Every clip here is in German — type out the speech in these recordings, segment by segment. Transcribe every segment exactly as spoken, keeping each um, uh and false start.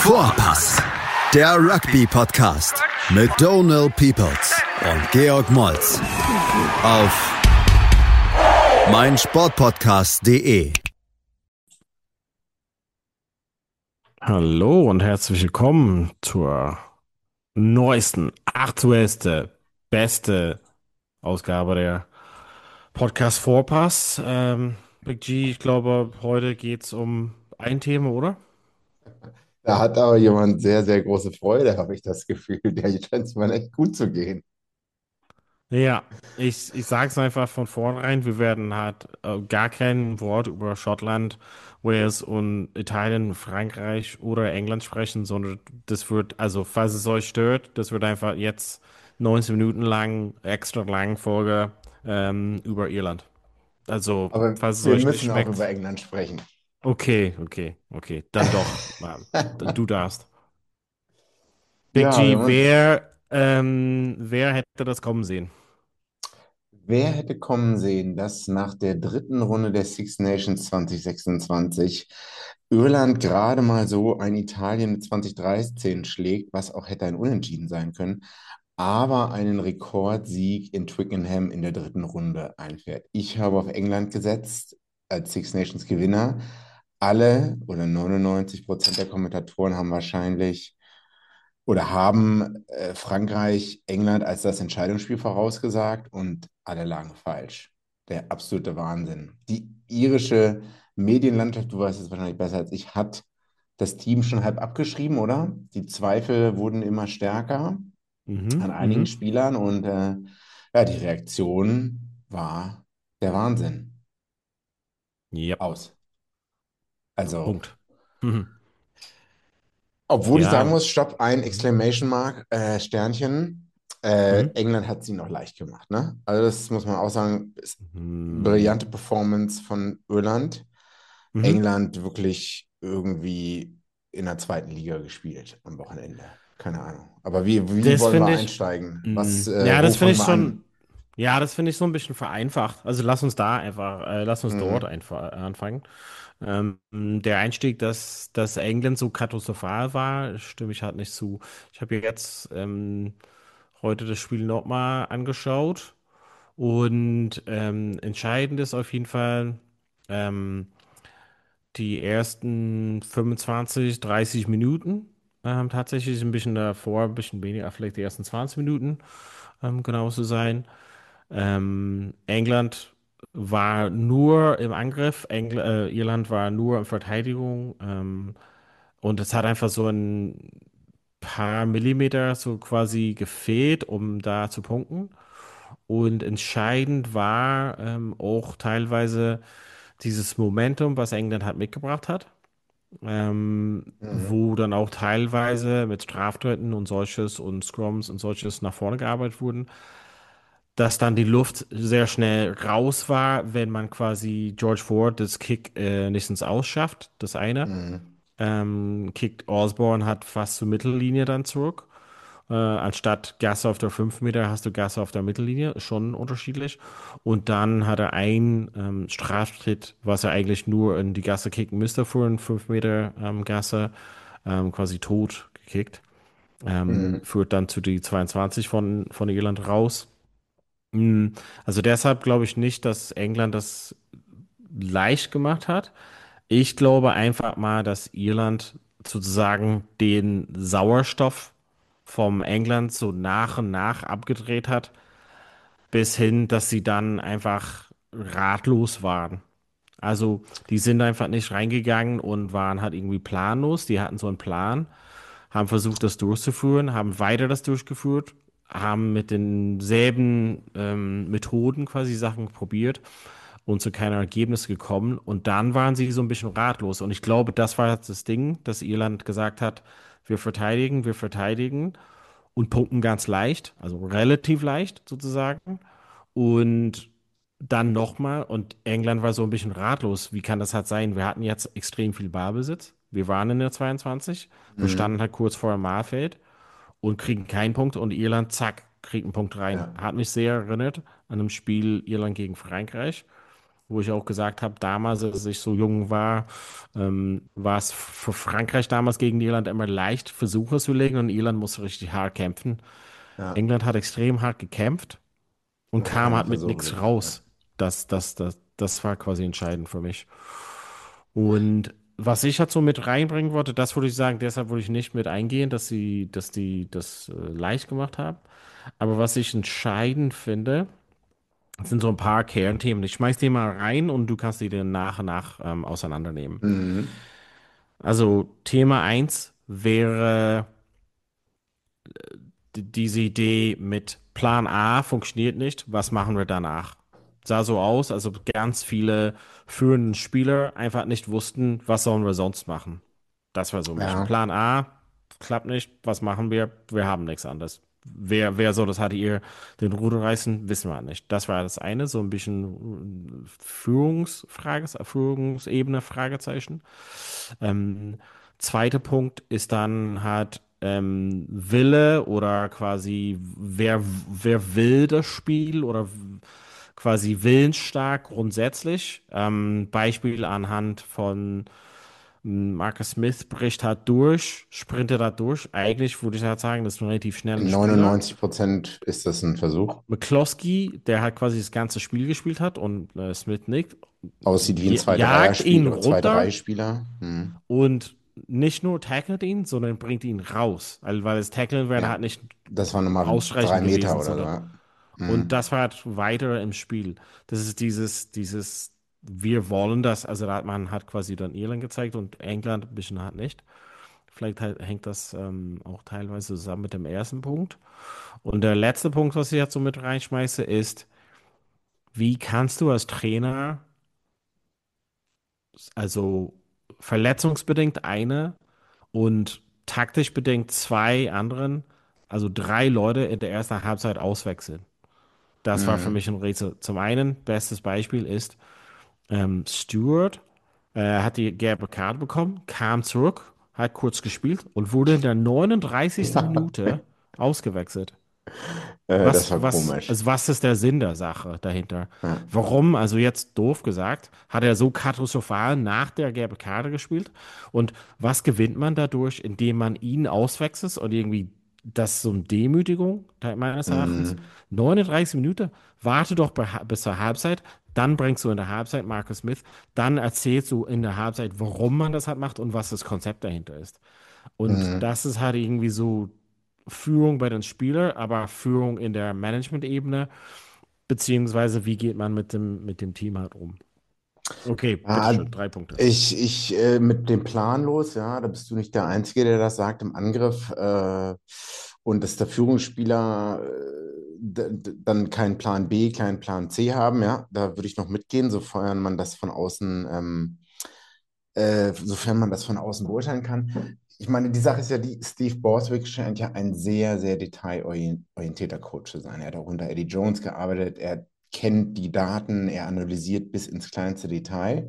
Vorpass, der Rugby-Podcast mit Donald Peoples und Georg Moltz auf meinsportpodcast punkt de. Hallo und herzlich willkommen zur neuesten, aktuellste, beste Ausgabe der Podcast Vorpass. Ähm, Big G, ich glaube, heute geht es um ein Thema, oder? Da hat aber jemand sehr, sehr große Freude, habe ich das Gefühl. Der scheint es mal echt gut zu gehen. Ja, ich, ich sage es einfach von vornherein, wir werden halt äh, gar kein Wort über Schottland, Wales und Italien, Frankreich oder England sprechen, sondern das wird, also falls es euch stört, das wird einfach jetzt neunzehn Minuten lang, extra lang Folge ähm, über Irland. Also, Aber falls es wir euch nicht müssen auch über schmeckt, England sprechen. okay, okay, okay, dann doch, ähm, du darfst. Big Ja, wir G, haben uns. wer, ähm, wer hätte das kommen sehen? Wer hätte kommen sehen, dass nach der dritten Runde der Six Nations zwanzig sechsundzwanzig Irland gerade mal so ein Italien mit zwanzig dreizehn schlägt, was auch hätte ein Unentschieden sein können, aber einen Rekordsieg in Twickenham in der dritten Runde einfährt. Ich habe auf England gesetzt als Six Nations Gewinner. Alle oder neunundneunzig Prozent der Kommentatoren haben wahrscheinlich oder haben äh, Frankreich, England als das Entscheidungsspiel vorausgesagt und alle lagen falsch. Der absolute Wahnsinn. Die irische Medienlandschaft, du weißt es wahrscheinlich besser als ich, hat das Team schon halb abgeschrieben, oder? Die Zweifel wurden immer stärker Mhm, an einigen mhm. Spielern und äh, ja, die Reaktion war der Wahnsinn. Ja, Aus. Also, Punkt. Mhm. obwohl ich sagen Ja. muss, Stopp, ein Mhm. Exclamation Mark, äh, Sternchen. Äh, Mhm. England hat sie noch leicht gemacht, ne? Also das muss man auch sagen, ist Mhm. brillante Performance von Irland. Mhm. England wirklich irgendwie in der zweiten Liga gespielt am Wochenende. Keine Ahnung. Aber wie, wie Das wollen wir finde ich, einsteigen? Was, mhm. äh, Ja, wo das finde fangen ich wir an? schon, ja, das finde ich so ein bisschen vereinfacht. Also lass uns da einfach, äh, lass uns dort Mhm. einfach anfangen. Ähm, der Einstieg, dass, dass England so katastrophal war, stimme ich halt nicht zu. Ich habe jetzt ähm, heute das Spiel nochmal angeschaut und ähm, entscheidend ist auf jeden Fall, ähm, die ersten fünfundzwanzig, dreißig Minuten. Ähm, tatsächlich ein bisschen davor, ein bisschen weniger, vielleicht die ersten zwanzig Minuten, ähm, genau zu sein. Ähm, England war nur im Angriff, Engl äh, Irland war nur in Verteidigung. Ähm, und es hat einfach so ein paar Millimeter so quasi gefehlt, um da zu punkten. Und entscheidend war ähm, auch teilweise dieses Momentum, was England halt mitgebracht hat, ähm, Mhm. wo dann auch teilweise mit Straftritten und solches und Scrums und solches nach vorne gearbeitet wurden, dass dann die Luft sehr schnell raus war, wenn man quasi George Ford das Kick äh, nicht ins Aus schafft, das eine. Mhm. Ähm, kickt Osborne hat fast zur Mittellinie dann zurück. Äh, anstatt Gasse auf der fünf Meter hast du Gasse auf der Mittellinie, ist schon unterschiedlich. Und dann hat er einen ähm, Straftritt, was er eigentlich nur in die Gasse kicken müsste, für einen fünf Meter ähm, Gasse, ähm, quasi tot gekickt. Ähm, Mhm. führt dann zu die zweiundzwanzig von, von Irland raus. Mm, Also deshalb glaube ich nicht, dass England das leicht gemacht hat. Ich glaube einfach mal, dass Irland sozusagen den Sauerstoff vom England so nach und nach abgedreht hat, bis hin, dass sie dann einfach ratlos waren. Also die sind einfach nicht reingegangen und waren halt irgendwie planlos. Die hatten so einen Plan, haben versucht, das durchzuführen, haben weiter das durchgeführt, haben mit denselben ähm, Methoden quasi Sachen probiert und zu keinem Ergebnis gekommen. Und dann waren sie so ein bisschen ratlos. Und ich glaube, das war jetzt das Ding, dass Irland gesagt hat, wir verteidigen, wir verteidigen und punkten ganz leicht, also relativ leicht sozusagen. Und dann nochmal, und England war so ein bisschen ratlos. Wie kann das halt sein? Wir hatten jetzt extrem viel Ballbesitz. Wir waren in der zweiundzwanzig. Wir standen Mhm. halt kurz vor dem Mahlfeld und kriegen keinen Punkt. Und Irland, zack, kriegt einen Punkt rein. Ja. Hat mich sehr erinnert an einem Spiel Irland gegen Frankreich. wo ich auch gesagt habe, damals, als ich so jung war, ähm, war es für Frankreich damals gegen Irland immer leicht, Versuche zu legen und Irland musste richtig hart kämpfen. Ja, England hat extrem hart gekämpft und hat kam keine halt mit Versuche nichts geliefert. Ja. raus. Das, das, das, das war quasi entscheidend für mich. Und was ich halt so mit reinbringen wollte, das würde ich sagen, deshalb würde ich nicht mit eingehen, dass sie, dass die das äh, leicht gemacht haben. Aber was ich entscheidend finde, sind so ein paar Kernthemen. Ich schmeiß die mal rein und du kannst die dann nach und nach ähm, auseinandernehmen. Mhm. Also Thema eins wäre die- diese Idee mit Plan A funktioniert nicht, was machen wir danach? Sah so aus, also ganz viele führende Spieler einfach nicht wussten, was sollen wir sonst machen. Das war so ein bisschen Ja. Plan A, klappt nicht, was machen wir? Wir haben nichts anderes. Wer, wer soll das hatte ihr den Ruder reißen, wissen wir nicht. Das war das eine, so ein bisschen Führungsfrage, Führungsebene, Fragezeichen. Ähm, Zweiter Punkt ist dann halt ähm, Wille oder quasi wer, wer will das Spiel oder quasi willensstark grundsätzlich. Ähm, Beispiel anhand von ähm, Marcus Smith bricht halt durch, sprintet halt durch. Eigentlich würde ich halt sagen, das ist ein relativ schneller In Spieler. neunundneunzig Prozent ist das ein Versuch. McCloskey, der halt quasi das ganze Spiel gespielt hat und äh, Smith nicht, Aussieht wie ein j- jagt ihn zwei drei-Spiel oder runter zwei drei-Spieler. Mhm. und nicht nur tackelt ihn, sondern bringt ihn raus. Also, weil das Tackeln wäre Ja, halt nicht das waren nochmal drei ausreichend Meter gewesen, oder so. sondern Ja. und Mhm. das war halt weiter im Spiel. Das ist dieses, dieses, wir wollen das, also da hat man hat quasi dann Irland gezeigt und England ein bisschen halt nicht. Vielleicht halt, hängt das ähm, auch teilweise zusammen mit dem ersten Punkt. Und der letzte Punkt, was ich jetzt so mit reinschmeiße, ist, wie kannst du als Trainer, also verletzungsbedingt eine und taktisch bedingt zwei anderen, also drei Leute in der ersten Halbzeit auswechseln? Das war für Mhm. mich ein Rätsel. Zum einen, bestes Beispiel ist, ähm, Stewart äh, hat die gelbe Karte bekommen, kam zurück, hat kurz gespielt und wurde in der neununddreißigsten Minute ausgewechselt. Äh, das Was, war was, komisch. also was ist der Sinn der Sache dahinter? Ja. Warum, also jetzt doof gesagt, hat er so katastrophal nach der gelben Karte gespielt? Und was gewinnt man dadurch, indem man ihn auswechselt und irgendwie das ist so eine Demütigung, da- meines Erachtens? Mhm. neununddreißig Minuten, warte doch bei, bis zur Halbzeit, dann bringst du in der Halbzeit Marcus Smith, dann erzählst du in der Halbzeit, warum man das halt macht und was das Konzept dahinter ist. Und Mhm. das ist halt irgendwie so Führung bei den Spielern, aber Führung in der Management-Ebene, beziehungsweise wie geht man mit dem, mit dem Team halt um. Okay, Ah, bitteschön, drei Punkte. ich, ich äh, mit dem Plan los, ja, da bist du nicht der Einzige, der das sagt im Angriff. Äh, und dass der Führungsspieler äh, d- d- dann keinen Plan B, keinen Plan C haben, ja, da würde ich noch mitgehen, sofern man das von außen, ähm, äh, sofern man das von außen beurteilen kann. Ich meine, die Sache ist ja, die Steve Borthwick scheint ja ein sehr, sehr detailorientierter Coach zu sein. Er hat auch unter Eddie Jones gearbeitet, er kennt die Daten, er analysiert bis ins kleinste Detail.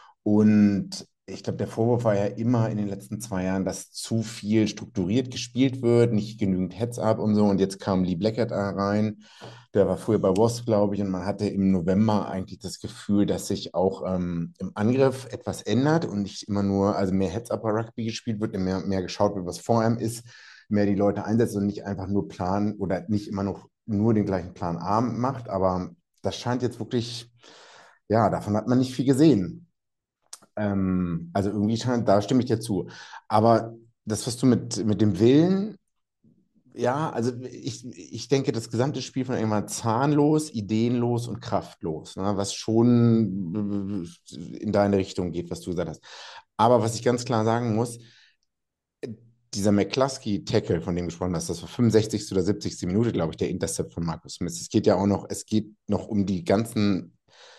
Und ich glaube, der Vorwurf war ja immer in den letzten zwei Jahren, dass zu viel strukturiert gespielt wird, nicht genügend Heads-up und so. Und jetzt kam Lee Blackett rein, der war früher bei Wasp, glaube ich, und man hatte im November eigentlich das Gefühl, dass sich auch ähm, im Angriff etwas ändert und nicht immer nur, also mehr Heads-up-Rugby gespielt wird, mehr, mehr geschaut wird, was vor einem ist, mehr die Leute einsetzt und nicht einfach nur Plan oder nicht immer noch nur den gleichen Plan A macht. Aber das scheint jetzt wirklich, ja, davon hat man nicht viel gesehen. Ähm, also irgendwie scheint, da stimme ich dir zu. Aber das, was du mit, mit dem Willen, ja, also ich, ich denke, das gesamte Spiel von irgendwann zahnlos, ideenlos und kraftlos, ne, was schon in deine Richtung geht, was du gesagt hast. Aber was ich ganz klar sagen muss, dieser McCluskey-Tackle, von dem gesprochen hast, das war fünfundsechzigste oder siebzigste Minute, glaube ich, der Intercept von Marcus Smith. Es geht ja auch noch, es geht noch um die ganzen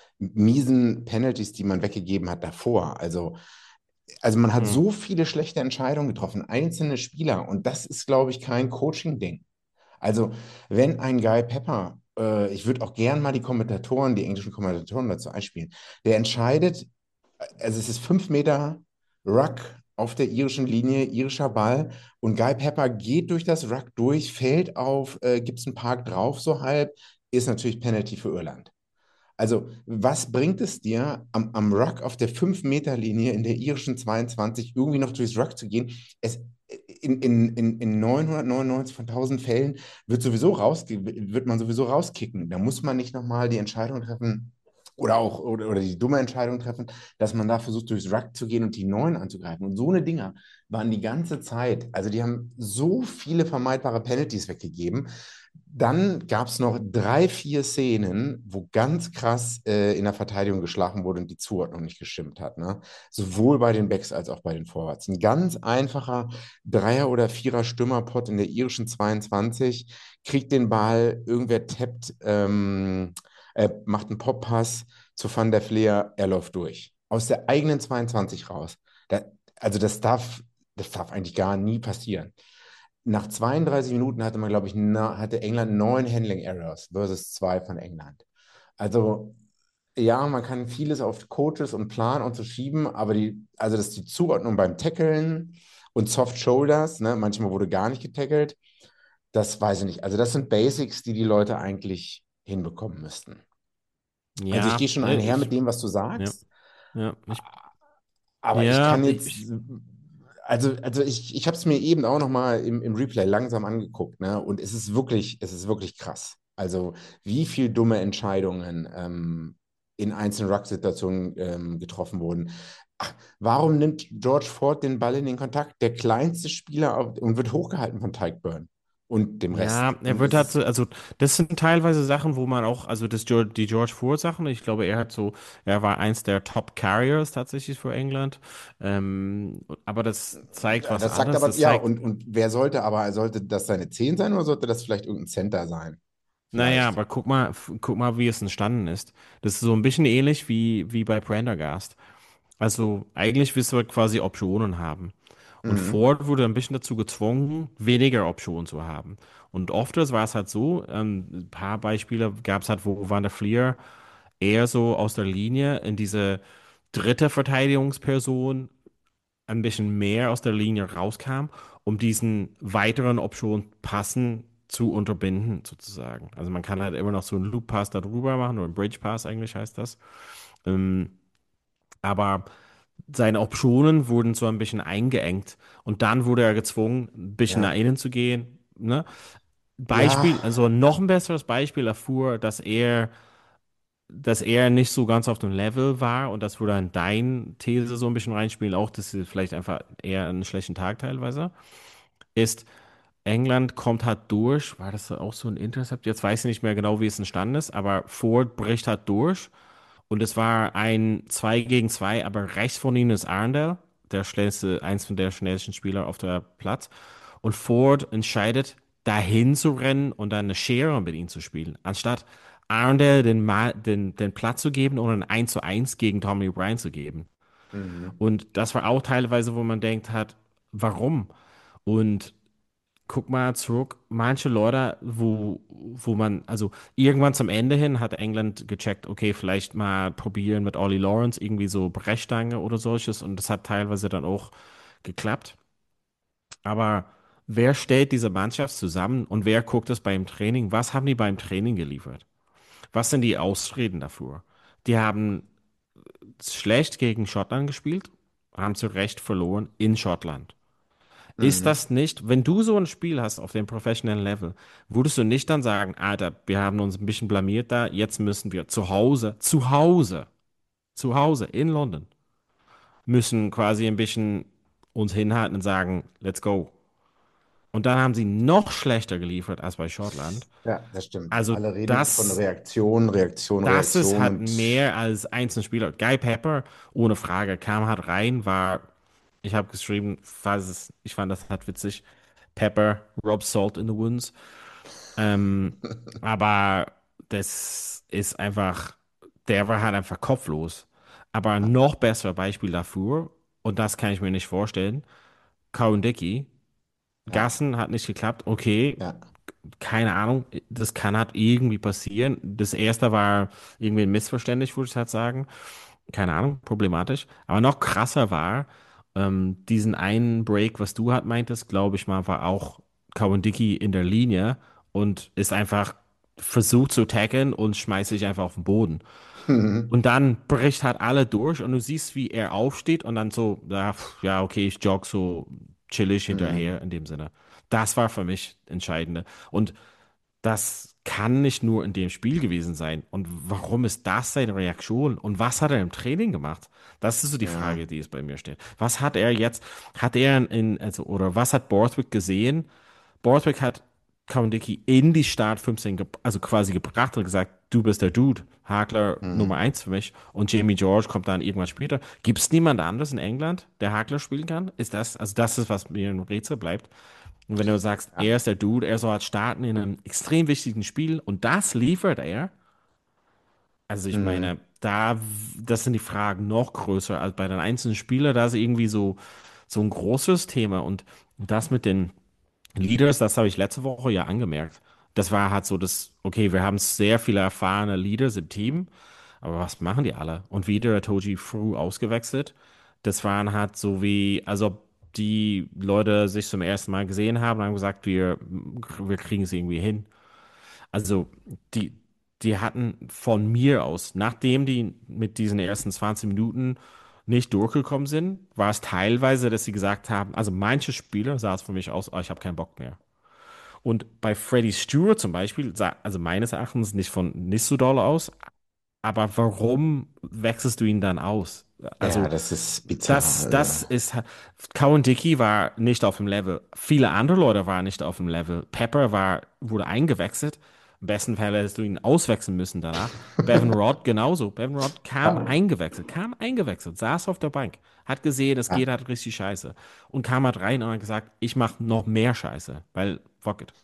miesen Penalties, die man weggegeben hat davor. Also also man hat Hm. so viele schlechte Entscheidungen getroffen, einzelne Spieler, und das ist, glaube ich, kein Coaching-Ding. Also wenn ein Guy Pepper, äh, ich würde auch gern mal die Kommentatoren, die englischen Kommentatoren dazu einspielen, der entscheidet, also es ist fünf Meter Ruck auf der irischen Linie, irischer Ball, und Guy Pepper geht durch das Ruck durch, fällt auf äh, Gibson Park drauf, so halb, ist natürlich Penalty für Irland. Also, was bringt es dir, am, am Ruck auf der fünf Meter Linie in der irischen zweiundzwanzig irgendwie noch durchs Ruck zu gehen? Es, in, in, in, in neunhundertneunundneunzig von tausend Fällen wird sowieso raus, wird man sowieso rauskicken. Da muss man nicht nochmal die Entscheidung treffen oder auch oder, oder die dumme Entscheidung treffen, dass man da versucht, durchs Ruck zu gehen und die Neuen anzugreifen. Und so eine Dinger waren die ganze Zeit, also die haben so viele vermeidbare Penalties weggegeben. Dann gab es noch drei, vier Szenen, wo ganz krass äh, in der Verteidigung geschlagen wurde und die Zuordnung nicht gestimmt hat. Ne? Sowohl bei den Backs als auch bei den Forwards. Ein ganz einfacher Dreier- oder Vierer-Stürmerpott in der irischen zweiundzwanzig, kriegt den Ball, irgendwer tappt, ähm, äh, macht einen Pop-Pass zu Van der Fleer, er läuft durch. Aus der eigenen zweiundzwanzig raus. Da, also das darf, das darf eigentlich gar nie passieren. Nach zweiunddreißig Minuten hatte man, glaube ich, na, hatte England neun Handling Errors versus zwei von England. Also ja, man kann vieles auf Coaches und Plan und so schieben, aber die, also das ist die Zuordnung beim Tackeln und Soft Shoulders, ne, manchmal wurde gar nicht getackelt, das weiß ich nicht. Also das sind Basics, die die Leute eigentlich hinbekommen müssten. Also ich Ja, gehe schon äh, einher ich, mit dem, was du ja, sagst, ja, ich, aber ich ja, kann ich, jetzt, ich also, also ich, ich habe es mir eben auch nochmal im, im Replay langsam angeguckt, ne? Und es ist wirklich, es ist wirklich krass. Also, wie viel dumme Entscheidungen ähm, in einzelnen Ruck-Situationen ähm, getroffen wurden. Ach, warum nimmt George Ford den Ball in den Kontakt? Der kleinste Spieler auf, und wird hochgehalten von Tyke Byrne und dem Rest. Ja, er Und wird es halt ist, so, also das sind teilweise Sachen, wo man auch, also das George, die George Ford Sachen, ich glaube, er hat so, er war eins der Top Carriers tatsächlich für England. Ähm, aber das zeigt was das sagt anderes. aber, Das ja, zeigt, und, und wer sollte aber, sollte das seine zehn sein oder sollte das vielleicht irgendein Center sein? naja, Vielleicht. aber guck mal, f- guck mal, wie es entstanden ist. Das ist so ein bisschen ähnlich wie, wie bei Prendergast. Also eigentlich willst du halt quasi Optionen haben. Und Mhm. Ford wurde ein bisschen dazu gezwungen, weniger Optionen zu haben. Und oft war es halt so, ähm, ein paar Beispiele gab es halt, wo Van der Fleer eher so aus der Linie in diese dritte Verteidigungsperson ein bisschen mehr aus der Linie rauskam, um diesen weiteren Optionen passen zu unterbinden, sozusagen. Also man kann halt immer noch so einen Loop-Pass darüber machen oder einen Bridge-Pass eigentlich heißt das. Ähm, aber seine Optionen wurden so ein bisschen eingeengt und dann wurde er gezwungen, ein bisschen nach Ja. innen zu gehen. Ne? Ja, Beispiel, also noch ein besseres Beispiel erfuhr, dass er, dass er nicht so ganz auf dem Level war und das würde dann dein These so ein bisschen reinspielen, auch dass sie vielleicht einfach eher einen schlechten Tag teilweise, ist, England kommt halt durch, war das auch so ein Intercept? Jetzt weiß ich nicht mehr genau, wie es entstanden ist, aber Ford bricht halt durch und es war ein zwei gegen zwei, aber rechts von ihnen ist Arndell, der schnellste, eins von der schnellsten Spieler auf der Platz. Und Ford entscheidet, dahin zu rennen und dann eine Schere mit ihm zu spielen, anstatt Arndell den, Ma den, den Platz zu geben und ein eins zu eins gegen Tommy O'Brien zu geben. mhm. Und das war auch teilweise, wo man denkt hat, warum? Und guck mal zurück, manche Leute, wo, wo man, also irgendwann zum Ende hin hat England gecheckt, okay, vielleicht mal probieren mit Ollie Lawrence, irgendwie so Brechstange oder solches und das hat teilweise dann auch geklappt. Aber wer stellt diese Mannschaft zusammen und wer guckt es beim Training? Was haben die beim Training geliefert? Was sind die Ausreden dafür? Die haben schlecht gegen Schottland gespielt, haben zu Recht verloren in Schottland. Ist Mhm. das nicht, wenn du so ein Spiel hast auf dem professionellen Level, würdest du nicht dann sagen, Alter, wir haben uns ein bisschen blamiert da, jetzt müssen wir zu Hause, zu Hause, zu Hause in London, müssen quasi ein bisschen uns hinhalten und sagen, let's go. Und dann haben sie noch schlechter geliefert als bei Schottland. Ja, das stimmt. Also Alle reden von das Reaktion, Reaktion, Das ist Reaktion halt und mehr als einzelne Spieler. Guy Pepper, ohne Frage, kam halt rein, war, ich habe geschrieben, falls es, ich fand das halt witzig, Pepper, Rob Salt in the Wounds. Ähm, aber das ist einfach, der war halt einfach kopflos. Aber ein noch besser Beispiel dafür, und das kann ich mir nicht vorstellen, Cowan Dickey, ja, Gassen hat nicht geklappt, okay, ja, keine Ahnung, das kann halt irgendwie passieren. Das erste war irgendwie ein Missverständnis, würde ich halt sagen. Keine Ahnung, problematisch. Aber noch krasser war, ähm, diesen einen Break, was du halt meintest, glaube ich mal, war auch Cowan-Dickey in der Linie und ist einfach versucht zu taggen und schmeißt sich einfach auf den Boden. Mhm. Und dann bricht halt alle durch und du siehst, wie er aufsteht und dann so, ja, pf, ja, okay, ich jogge so chillig Mhm. hinterher in dem Sinne. Das war für mich Entscheidende. Und das kann nicht nur in dem Spiel gewesen sein. Und warum ist das seine Reaktion? Und was hat er im Training gemacht? Das ist so die Ja. Frage, die es bei mir steht. Was hat er jetzt, hat er in, also, oder was hat Borthwick gesehen? Borthwick hat Cowan-Dickie in die Start fünfzehn, ge- also quasi gebracht und gesagt, du bist der Dude, Hagler Nummer Mhm. eins für mich. Und Jamie George kommt dann irgendwann später. Gibt es niemand anderes in England, der Hagler spielen kann? Ist das, also das ist, was mir ein Rätsel bleibt. Und wenn du sagst, Ja. er ist der Dude, er soll halt starten in einem extrem wichtigen Spiel und das liefert er, also ich Mhm. meine, da, das sind die Fragen noch größer als bei den einzelnen Spielern. Da ist irgendwie so, so ein großes Thema und das mit den Leaders, das habe ich letzte Woche ja angemerkt. Das war halt so das, okay, wir haben sehr viele erfahrene Leaders im Team, aber was machen die alle? Und wieder hat Toji früh ausgewechselt. Das waren halt so wie, als ob die Leute sich zum ersten Mal gesehen haben und haben gesagt, wir, wir kriegen es irgendwie hin. Also die, die hatten von mir aus, nachdem die mit diesen ersten zwanzig Minuten nicht durchgekommen sind, war es teilweise, dass sie gesagt haben, also manche Spieler sah es für mich aus, oh, ich habe keinen Bock mehr. Und bei Freddie Stewart zum Beispiel, sah, also meines Erachtens nicht von nicht so doll aus, aber warum wechselst du ihn dann aus? Ja, Also das ist bizarr. das, Also. das ist, Cowan Dickey war nicht auf dem Level. Viele andere Leute waren nicht auf dem Level. Pepper war, wurde eingewechselt. Im besten Fall hättest du ihn auswechseln müssen danach. Bevan Rod genauso. Bevan Rod kam Ja. eingewechselt, kam eingewechselt, saß auf der Bank, hat gesehen, es Ja. geht halt richtig scheiße. Und kam halt rein und hat gesagt, ich mache noch mehr Scheiße, weil fuck it.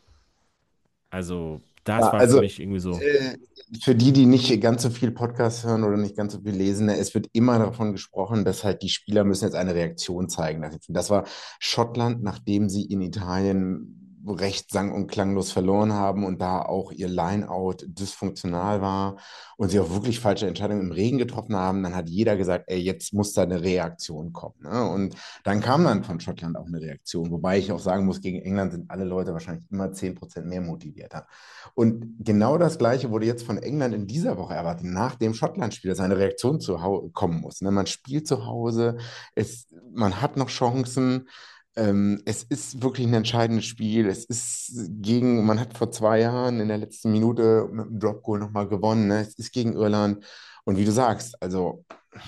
Also, das Ja, war für also mich irgendwie so. äh, für die, die nicht ganz so viel Podcast hören oder nicht ganz so viel lesen, ne, es wird immer davon gesprochen, dass halt die Spieler müssen jetzt eine Reaktion zeigen. Das war Schottland, nachdem sie in Italien recht sang- und klanglos verloren haben und da auch ihr Lineout dysfunktional war und sie auch wirklich falsche Entscheidungen im Regen getroffen haben, dann hat jeder gesagt, ey, jetzt muss da eine Reaktion kommen. Ne? Und dann kam dann von Schottland auch eine Reaktion, wobei ich auch sagen muss, gegen England sind alle Leute wahrscheinlich immer zehn Prozent mehr motivierter. Und genau das Gleiche wurde jetzt von England in dieser Woche erwartet, nach dem Schottland-Spiel, dass eine Reaktion zu Hau kommen muss. Ne? Man spielt zu Hause, es, man hat noch Chancen. Ähm, es ist wirklich ein entscheidendes Spiel. Es ist gegen, man hat vor zwei Jahren in der letzten Minute mit dem Drop-Goal nochmal gewonnen. Ne? Es ist gegen Irland. Und wie du sagst, also,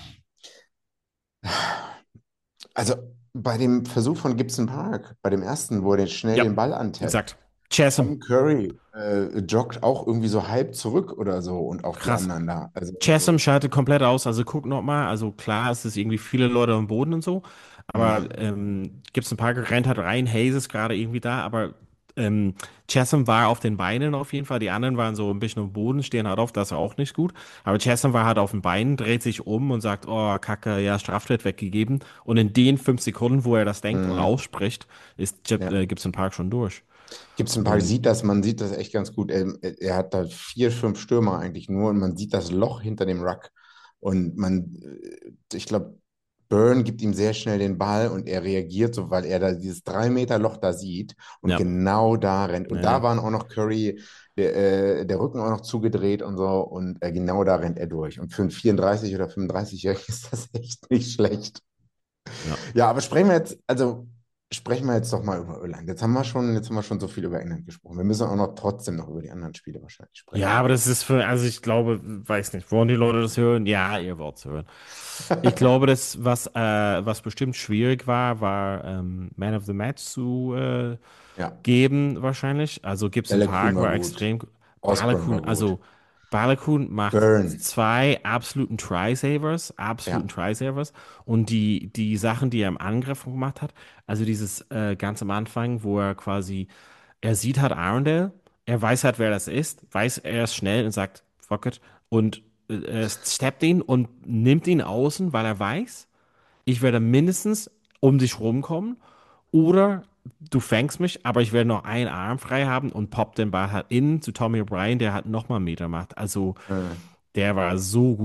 also bei dem Versuch von Gibson Park, bei dem ersten, wo er den- schnell Ja, den Ball antappt, exakt. Chessum, Tom Curry äh, joggt auch irgendwie so halb zurück oder so und auch die krass. anderen da. Also, Chessum schaltet komplett aus, also guck noch mal, also klar, es ist irgendwie viele Leute am Boden und so, aber hm, ähm, Gibson Parker rennt halt rein, Hayes ist gerade irgendwie da, aber ähm, Chessum war auf den Beinen auf jeden Fall, die anderen waren so ein bisschen am Boden, stehen halt auf, das ist auch nicht gut, aber Chessum war halt auf den Beinen, dreht sich um und sagt, oh, Kacke, ja, Straftritt weggegeben und in den fünf Sekunden, wo er das denkt und hm, ausspricht, ist Jeb, ja. äh, Gibson Park schon durch. Gibson Park Und sieht das, man sieht das echt ganz gut. Er, er hat da vier, fünf Stürmer eigentlich nur und man sieht das Loch hinter dem Ruck. Und man, äh, ich glaube, Byrne gibt ihm sehr schnell den Ball und er reagiert so, weil er da dieses drei Meter Loch da sieht und ja, genau da rennt. Und da ja. waren auch noch Curry, der, äh, der Rücken auch noch zugedreht und so und äh, genau da rennt er durch. Und für einen vierunddreißig- oder fünfunddreißig-Jährigen ist das echt nicht schlecht. Ja. Ja, aber sprechen wir jetzt, also sprechen wir jetzt doch mal über Irland. Jetzt haben wir schon, jetzt haben wir schon so viel über England gesprochen. Wir müssen auch noch trotzdem noch über die anderen Spiele wahrscheinlich Ja, sprechen. aber das ist für, also ich glaube, weiß nicht, wollen die Leute das hören? Ja, ihr wollt es hören. Ich glaube, das, was, äh, was bestimmt schwierig war, war ähm, Man of the Match zu äh, Ja, geben, wahrscheinlich. Also Gibson Bällekühn Park war war gut. extrem. Osborne Balakun, war gut. also Balakun macht Byrne, zwei absoluten Try-Savers, absoluten ja. Try-Savers. Und die, die Sachen, die er im Angriff gemacht hat, also dieses äh, ganz am Anfang, wo er quasi, er sieht halt Arundel, er weiß halt, wer das ist, weiß, er ist schnell und sagt, fuck it, und äh, er steppt ihn und nimmt ihn außen, weil er weiß, ich werde mindestens um dich rumkommen oder du fängst mich, aber ich werde noch einen Arm frei haben und poppt den Ball halt in zu Tommy O'Brien, der halt nochmal einen Meter macht. Also Äh, der war so gut.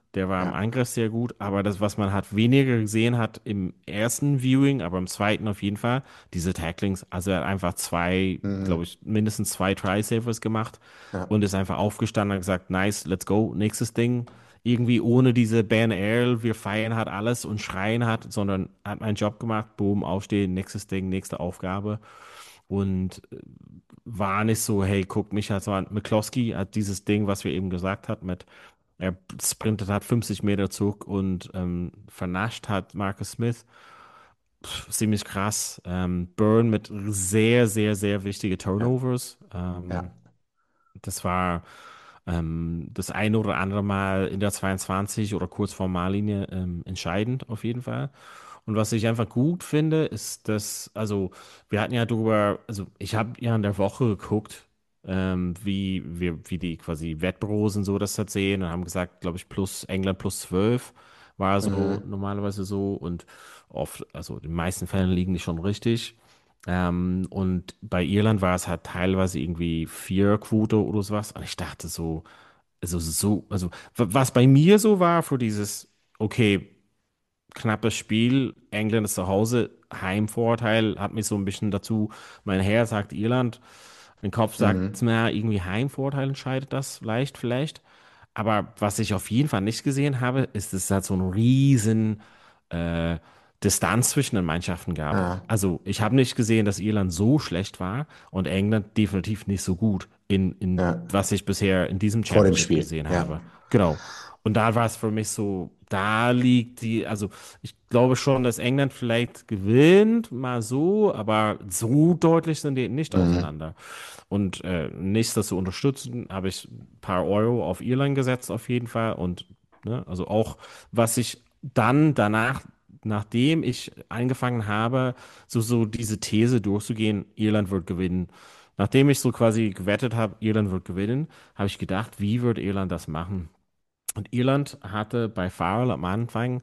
Der war im Ja. Angriff sehr gut, aber das, was man hat weniger gesehen hat im ersten Viewing, aber im zweiten auf jeden Fall, diese Tacklings. Also er hat einfach zwei, glaube Mhm. ich, mindestens zwei Try-Savers gemacht Ja. und ist einfach aufgestanden und gesagt, nice, let's go, nächstes Ding. Irgendwie ohne diese Ben Earl, wir feiern hat alles und schreien hat, sondern hat meinen Job gemacht, boom, aufstehen, nächstes Ding, nächste Aufgabe. Und äh, war nicht so, hey, guck mich halt so an. McCloskey hat dieses Ding, was wir eben gesagt hat, mit er sprintet hat fünfzig Meter Zug und ähm, vernascht hat Marcus Smith. Pff, ziemlich krass. Ähm, Byrne mit sehr, sehr, sehr wichtige Ja. Turnovers. Ähm, Ja. das war ähm, das eine oder andere Mal in der zweiundzwanzig oder kurz vor Mahllinie ähm, entscheidend auf jeden Fall. Und was ich einfach gut finde, ist, dass, also wir hatten ja drüber, also ich habe ja in der Woche geguckt, ähm, wie wir, wie die quasi Wettbüros und so das hat sehen und haben gesagt, glaube ich, plus England plus zwölf war so Mhm. normalerweise so und oft, also in den meisten Fällen liegen die schon richtig. Ähm, und bei Irland war es halt teilweise irgendwie vier Quote oder sowas. Und ich dachte so, also so, also wa- was bei mir so war für dieses, okay, knappes Spiel, England ist zu Hause, Heimvorteil, hat mich so ein bisschen dazu, mein Herz sagt Irland, mein Kopf sagt, Mhm. na, irgendwie Heimvorteil entscheidet das vielleicht, vielleicht. Aber was ich auf jeden Fall nicht gesehen habe, ist, dass es halt so eine riesen äh, Distanz zwischen den Mannschaften gab. Ja. Also ich habe nicht gesehen, dass Irland so schlecht war und England definitiv nicht so gut in, in Ja. was ich bisher in diesem Vor dem Championship Spiel. gesehen Ja. habe. Genau. Und da war es für mich so, da liegt die, also ich glaube schon, dass England vielleicht gewinnt, mal so, aber so deutlich sind die nicht Mhm. auseinander. Und äh, nicht das zu unterstützen, habe ich ein paar Euro auf Irland gesetzt auf jeden Fall. Und ne, also auch, was ich dann danach, nachdem ich angefangen habe, so, so diese These durchzugehen, Irland wird gewinnen. Nachdem ich so quasi gewettet habe, Irland wird gewinnen, habe ich gedacht, wie wird Irland das machen? Und Irland hatte bei Farrell am Anfang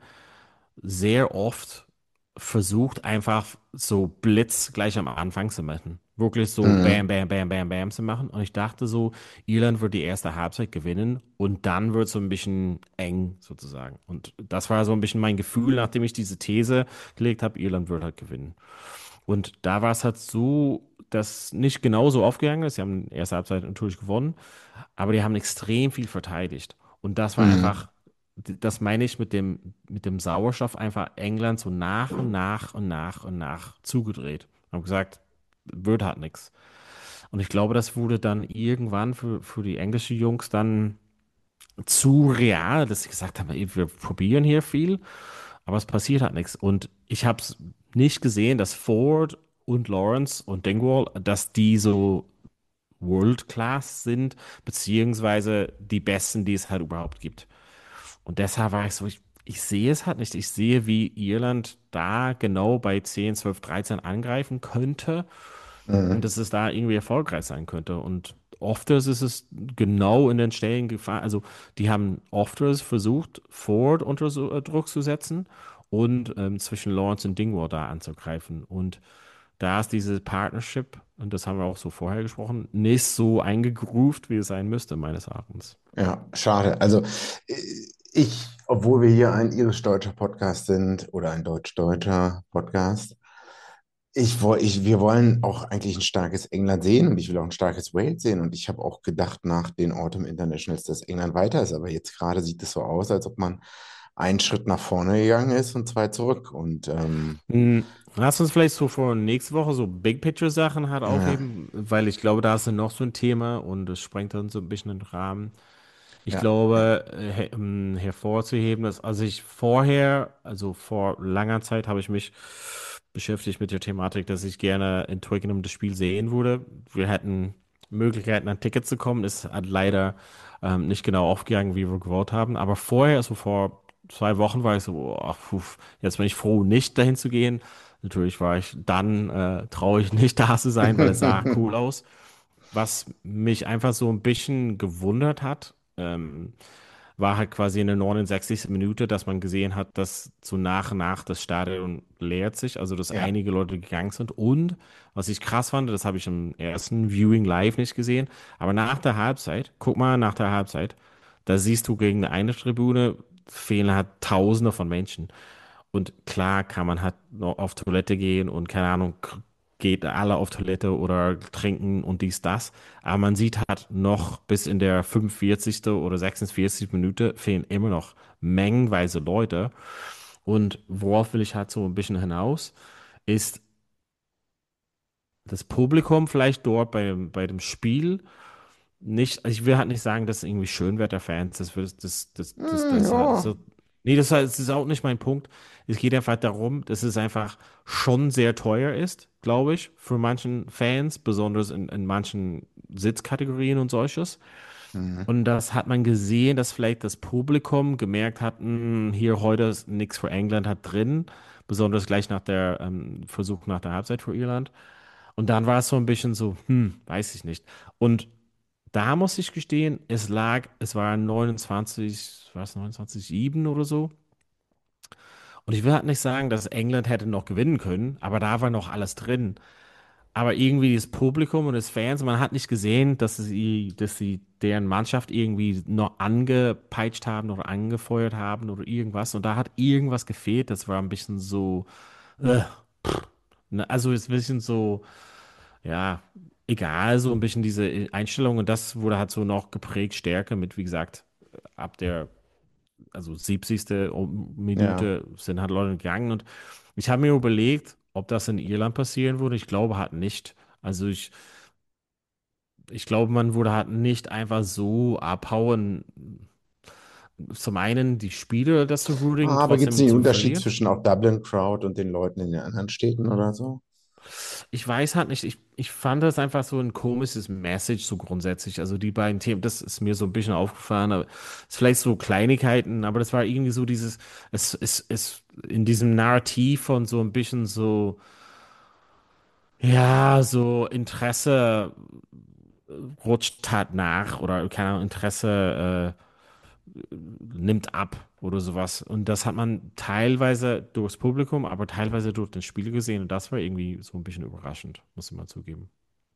sehr oft versucht, einfach so Blitz gleich am Anfang zu machen. Wirklich so Bam, Mhm. Bam, Bam, Bam, Bam zu machen. Und ich dachte so, Irland wird die erste Halbzeit gewinnen und dann wird es so ein bisschen eng sozusagen. Und das war so ein bisschen mein Gefühl, nachdem ich diese These gelegt habe, Irland wird halt gewinnen. Und da war es halt so, dass nicht genauso aufgegangen ist. Sie haben die erste Halbzeit natürlich gewonnen, aber die haben extrem viel verteidigt. Und das war Mhm. einfach, das meine ich mit dem, mit dem Sauerstoff, einfach England so nach und nach und nach und nach zugedreht. Haben gesagt, wird halt nichts. Und ich glaube, das wurde dann irgendwann für, für die englischen Jungs dann zu real, dass sie gesagt haben, ey, wir probieren hier viel, aber es passiert halt nichts. Und ich habe es nicht gesehen, dass Ford und Lawrence und Dingwall, dass die so World Class sind, beziehungsweise die Besten, die es halt überhaupt gibt. Und deshalb war ich so, ich, ich sehe es halt nicht. Ich sehe, wie Irland da genau bei zehn, zwölf, dreizehn angreifen könnte und Mhm. dass es da irgendwie erfolgreich sein könnte. Und oft ist es genau in den Stellen gefahren. Also, die haben oft versucht, Ford unter so, äh, Druck zu setzen und ähm, zwischen Lawrence und Dingwall da anzugreifen. Und da ist diese Partnership, und das haben wir auch so vorher gesprochen, nicht so eingegroovt, wie es sein müsste, meines Erachtens. Ja, schade. Also äh, ich, obwohl wir hier ein irisch-deutscher Podcast sind oder ein deutsch-deutscher Podcast, ich, woll- ich, wir wollen auch eigentlich ein starkes England sehen und ich will auch ein starkes Wales sehen. Und ich habe auch gedacht nach den Autumn Internationals, dass England weiter ist. Aber jetzt gerade sieht es so aus, als ob man einen Schritt nach vorne gegangen ist und zwei zurück. Und ähm, Hm, Lass uns vielleicht so für nächste Woche so Big Picture Sachen halt ja, aufheben, weil ich glaube, da ist noch so ein Thema und es sprengt dann so ein bisschen den Rahmen. Ich ja, ja. glaube, äh, he- ähm, hervorzuheben, dass also ich vorher, also vor langer Zeit, habe ich mich beschäftigt mit der Thematik, dass ich gerne in Twickenham das Spiel sehen würde. Wir hätten Möglichkeiten, an Tickets zu kommen. Es hat leider ähm, nicht genau aufgegangen, wie wir gewollt haben. Aber vorher, also vor zwei Wochen, war ich so, ach, puh, jetzt bin ich froh, nicht dahin zu gehen. Natürlich war ich dann äh, traurig, nicht da zu sein, weil es sah cool aus. Was mich einfach so ein bisschen gewundert hat, ähm, war halt quasi in der neunundsechzigsten Minute, dass man gesehen hat, dass so nach und nach das Stadion leert sich, also dass Ja, einige Leute gegangen sind. Und was ich krass fand, das habe ich im ersten Viewing live nicht gesehen, aber nach der Halbzeit, guck mal nach der Halbzeit, da siehst du gegen eine Tribüne, fehlen halt Tausende von Menschen. Und klar kann man halt noch auf Toilette gehen und keine Ahnung, k- geht alle auf Toilette oder trinken und dies, das. Aber man sieht halt noch bis in der fünfundvierzigsten oder sechsundvierzigsten Minute fehlen immer noch mengenweise Leute. Und worauf will ich halt so ein bisschen hinaus, ist das Publikum vielleicht dort bei, bei dem Spiel nicht, also ich will halt nicht sagen, dass irgendwie Schönwetterfans, das, das, das, das, das, Hm, das, halt ja. so, nee, das, das ist auch nicht mein Punkt. Es geht einfach darum, dass es einfach schon sehr teuer ist, glaube ich, für manchen Fans, besonders in, in manchen Sitzkategorien und solches. Mhm. Und das hat man gesehen, dass vielleicht das Publikum gemerkt hat, "Hm, hier heute ist nichts für England hat drin, besonders gleich nach der ähm, Versuch nach der Halbzeit für Irland. Und dann war es so ein bisschen so, hm, weiß ich nicht. Und da muss ich gestehen, es lag, es war neunundzwanzig, war es neunundzwanzig sieben oder so. Und ich will halt nicht sagen, dass England hätte noch gewinnen können, aber da war noch alles drin. Aber irgendwie das Publikum und das Fans, man hat nicht gesehen, dass sie, dass sie deren Mannschaft irgendwie noch angepeitscht haben oder angefeuert haben oder irgendwas. Und da hat irgendwas gefehlt. Das war ein bisschen so, äh, ne, also ist ein bisschen so, ja, egal, so ein bisschen diese Einstellung. Und das wurde halt so noch geprägt, Stärke mit, wie gesagt, ab der, also siebzigsten Ja. Minute sind halt Leute gegangen. Und ich habe mir überlegt, ob das in Irland passieren würde. Ich glaube halt nicht. Also ich, ich glaube, man würde halt nicht einfach so abhauen. Zum einen die Spiele, das zu würdigen, Aber gibt es trotzdem einen zu Unterschied verlieren. zwischen auch Dublin Crowd und den Leuten in den anderen Städten oder so? Ich weiß halt nicht, ich, ich fand das einfach so ein komisches Message so grundsätzlich. Also die beiden Themen, das ist mir so ein bisschen aufgefallen, aber es ist vielleicht so Kleinigkeiten, aber das war irgendwie so dieses, es es es in diesem Narrativ von so ein bisschen so, ja, so Interesse rutscht halt nach oder keine Ahnung, Interesse äh, nimmt ab oder sowas. Und das hat man teilweise durchs Publikum, aber teilweise durch den Spiel gesehen und das war irgendwie so ein bisschen überraschend, muss ich mal zugeben.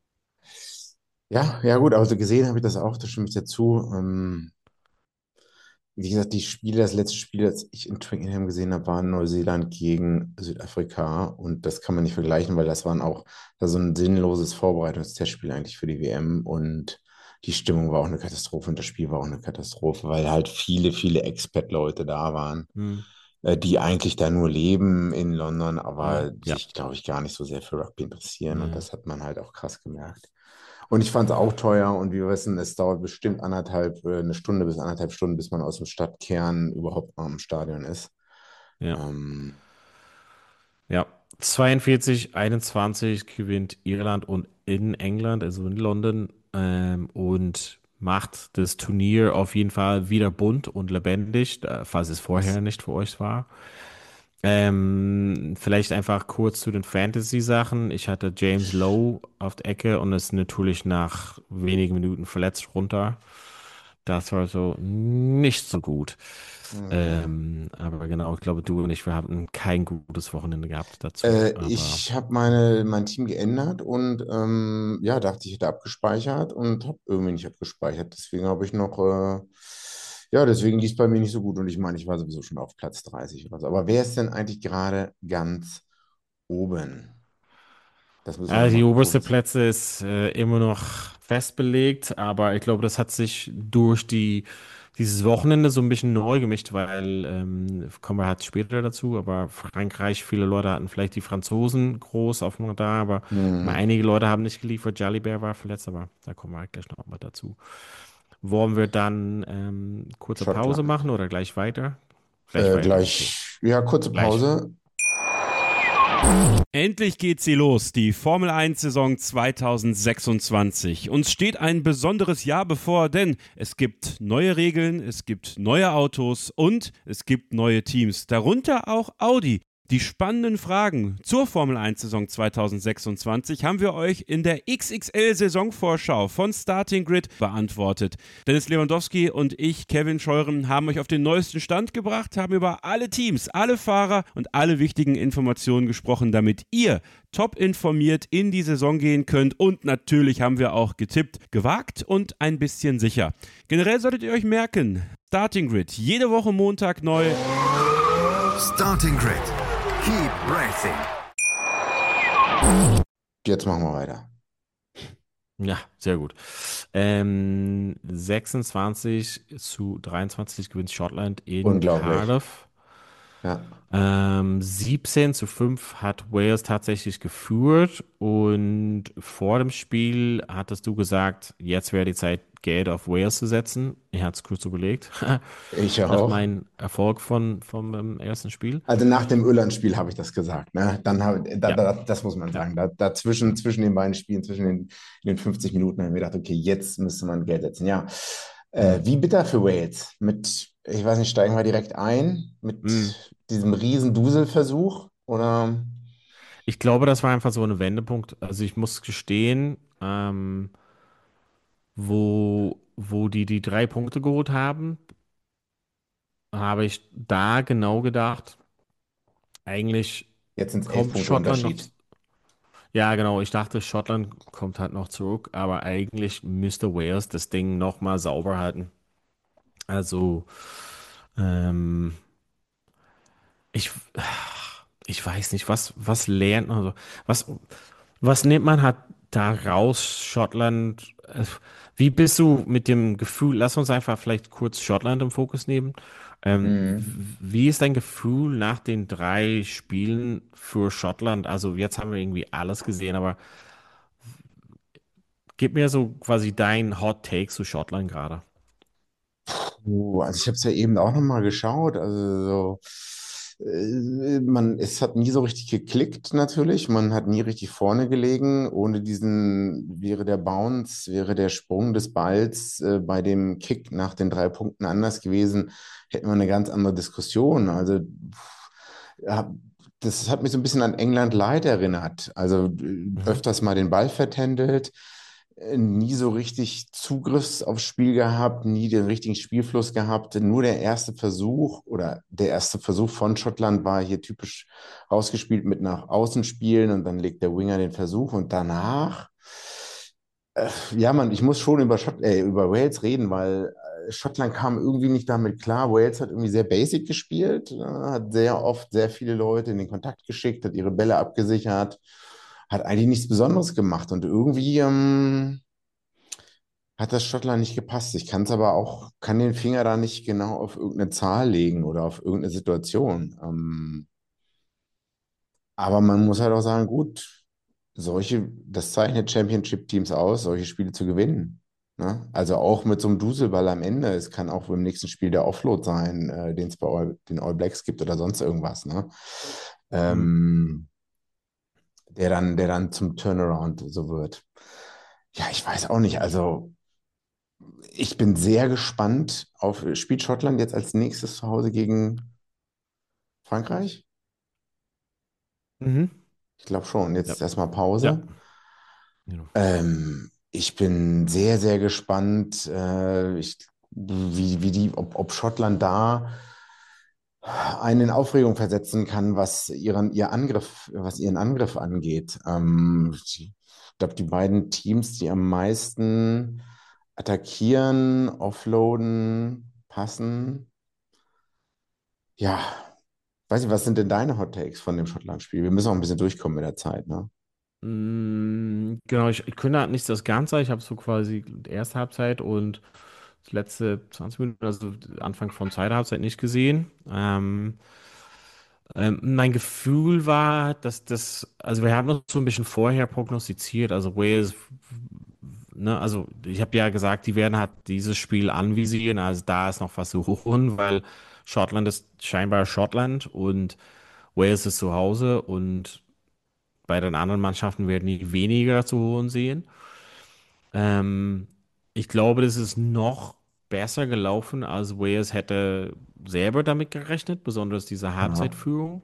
Ja, ja gut, also gesehen habe ich das auch, da stimme ich dazu. Ähm, wie gesagt, die Spiele, das letzte Spiel, das ich in Twickenham gesehen habe, war Neuseeland gegen Südafrika und das kann man nicht vergleichen, weil das waren auch das so ein sinnloses Vorbereitungstestspiel eigentlich für die W M und die Stimmung war auch eine Katastrophe und das Spiel war auch eine Katastrophe, weil halt viele, viele Expat-Leute da waren, Hm. äh, die eigentlich da nur leben in London, Hm. aber Ja. sich, glaube ich, gar nicht so sehr für Rugby interessieren und Naja. das hat man halt auch krass gemerkt. Und ich fand es auch teuer und wie wir wissen, es dauert bestimmt anderthalb, äh, eine Stunde bis anderthalb Stunden, bis man aus dem Stadtkern überhaupt mal im Stadion ist. Ja. Ähm, Ja. zweiundvierzig einundzwanzig gewinnt Irland und in England, also in London, ähm, und macht das Turnier auf jeden Fall wieder bunt und lebendig, äh, falls es das, vorher nicht für euch war. Ähm, vielleicht einfach kurz zu den Fantasy-Sachen. Ich hatte James Lowe auf der Ecke und ist natürlich nach wenigen Minuten verletzt runter. Das war so nicht so gut. äh, Ähm, aber genau, ich glaube, du und ich, wir haben kein gutes Wochenende gehabt dazu. äh, Aber ich habe meine, mein Team geändert und ähm, ja, dachte, ich hätte abgespeichert und habe irgendwie nicht abgespeichert. Deswegen habe ich noch, äh, ja, deswegen lief es bei mir nicht so gut und ich meine, ich war sowieso schon auf Platz dreißig oder so. Aber wer ist denn eigentlich gerade ganz oben? Das müssen wir äh, noch die mal oberste kurz. Plätze ist äh, immer noch festbelegt, aber ich glaube, das hat sich durch die dieses Wochenende so ein bisschen neu gemischt, weil ähm, kommen wir halt später dazu, aber Frankreich, viele Leute hatten vielleicht die Franzosen groß auf dem Radar, aber mal Hm, einige Leute haben nicht geliefert. Jalibert war verletzt, aber da kommen wir halt gleich noch mal dazu. Wollen wir dann ähm, kurze Pause Schottland. machen oder gleich weiter? Gleich Äh, weiter, okay. gleich, ja, kurze Gleich. Pause. Endlich geht sie los, die Formel eins Saison zwanzig sechsundzwanzig. Uns steht ein besonderes Jahr bevor, denn es gibt neue Regeln, es gibt neue Autos und es gibt neue Teams, darunter auch Audi. Die spannenden Fragen zur Formel eins Saison zweitausendsechsundzwanzig haben wir euch in der X X L-Saisonvorschau von Starting Grid beantwortet. Dennis Lewandowski und ich, Kevin Scheuren, haben euch auf den neuesten Stand gebracht, haben über alle Teams, alle Fahrer und alle wichtigen Informationen gesprochen, damit ihr top informiert in die Saison gehen könnt, und natürlich haben wir auch getippt, gewagt und ein bisschen sicher. Generell solltet ihr euch merken, Starting Grid, jede Woche Montag neu. Starting Grid. Keep racing. Jetzt machen wir weiter. Ja, sehr gut. Ähm, sechsundzwanzig zu dreiundzwanzig gewinnt Schottland in Unglaublich. Cardiff. Ja. Ähm, siebzehn zu fünf hat Wales tatsächlich geführt, und vor dem Spiel hattest du gesagt, jetzt wäre die Zeit, Geld auf Wales zu setzen. Er hat es kurz überlegt. Ich Nach auch. meinem Erfolg von, vom ähm, ersten Spiel. Also nach dem Irland-Spiel habe ich das gesagt. Ne? Dann hab, da, Ja. da, das muss man Ja. sagen. Da, dazwischen, zwischen den beiden Spielen, zwischen den, in den fünfzig Minuten, haben wir gedacht, okay, jetzt müsste man Geld setzen. Ja. Äh, wie bitter für Wales. Mit, ich weiß nicht, steigen wir direkt ein mit Mhm. diesem riesen Duselversuch? Oder? Ich glaube, das war einfach so ein Wendepunkt. Also ich muss gestehen, ähm, wo, wo die die drei Punkte geholt haben, habe ich da genau gedacht, eigentlich Jetzt sind es elf kommt Punkte Schottland noch. Unterschied. Ja, genau, ich dachte, Schottland kommt halt noch zurück, aber eigentlich müsste Wales das Ding nochmal sauber halten. Also, ähm, ich, ich weiß nicht, was, was lernt man so? Was, was nimmt man halt da raus, Schottland? äh, Wie bist du mit dem Gefühl, lass uns einfach vielleicht kurz Schottland im Fokus nehmen. Ähm, Mhm. w- wie ist dein Gefühl nach den drei Spielen für Schottland? Also jetzt haben wir irgendwie alles gesehen, aber gib mir so quasi dein Hot Take zu Schottland gerade. Uh, also ich habe es ja eben auch nochmal geschaut. Also so, äh, man, es hat nie so richtig geklickt natürlich. Man hat nie richtig vorne gelegen. Ohne diesen wäre der Bounce, wäre der Sprung des Balls äh, bei dem Kick nach den drei Punkten anders gewesen, hätten wir eine ganz andere Diskussion. Also pff, ja, das hat mich so ein bisschen an England Light erinnert. Also äh, Mhm. öfters mal den Ball vertändelt, äh, nie so richtig Zugriffs aufs Spiel gehabt, nie den richtigen Spielfluss gehabt. Nur der erste Versuch oder der erste Versuch von Schottland war hier typisch rausgespielt mit nach außen spielen, und dann legt der Winger den Versuch, und danach, äh, ja, man, ich muss schon über, Schott, äh, über Wales reden, weil äh, Schottland kam irgendwie nicht damit klar. Wales hat irgendwie sehr basic gespielt, äh, hat sehr oft sehr viele Leute in den Kontakt geschickt, hat ihre Bälle abgesichert, hat eigentlich nichts Besonderes gemacht, und irgendwie ähm, hat das Schottland nicht gepasst. Ich kann es aber auch, kann den Finger da nicht genau auf irgendeine Zahl legen oder auf irgendeine Situation. Ähm, aber man muss halt auch sagen, gut, solche, das zeichnet Championship-Teams aus, solche Spiele zu gewinnen. Ne? Also auch mit so einem Duselball am Ende. Es kann auch im nächsten Spiel der Offload sein, äh, den es bei All, den All Blacks gibt oder sonst irgendwas. Ne? Mhm. Ähm, der dann, der dann zum Turnaround so wird. Ja, ich weiß auch nicht. Also ich bin sehr gespannt auf, spielt Schottland jetzt als nächstes zu Hause gegen Frankreich? Mhm. Ich glaube schon. Ja. Jetzt erstmal Ja. Pause. Genau. Ähm, ich bin sehr, sehr gespannt, äh, ich, wie, wie die, ob, ob Schottland da einen in Aufregung versetzen kann, was ihren, ihr Angriff, was ihren Angriff angeht. Ähm, ich glaube, die beiden Teams, die am meisten attackieren, offloaden, passen. Ja, weiß ich, was sind denn deine Hot Takes von dem Schottland-Spiel? Wir müssen auch ein bisschen durchkommen mit der Zeit, ne? Mm, Genau, ich, ich könnte halt nicht das Ganze. Ich habe so quasi die erste Halbzeit und die letzte zwanzig Minuten, also Anfang von zweiter Halbzeit nicht gesehen. Ähm, ähm, mein Gefühl war, dass das, also wir haben das so ein bisschen vorher prognostiziert. Also Wales, ne, also ich habe ja gesagt, die werden halt dieses Spiel anvisieren. Also da ist noch was zu holen, weil Schottland ist scheinbar Schottland und Wales ist zu Hause, und bei den anderen Mannschaften werden die weniger zu holen sehen. Ähm, Ich glaube, das ist noch besser gelaufen, als Wales hätte selber damit gerechnet, besonders diese Ja. Halbzeitführung.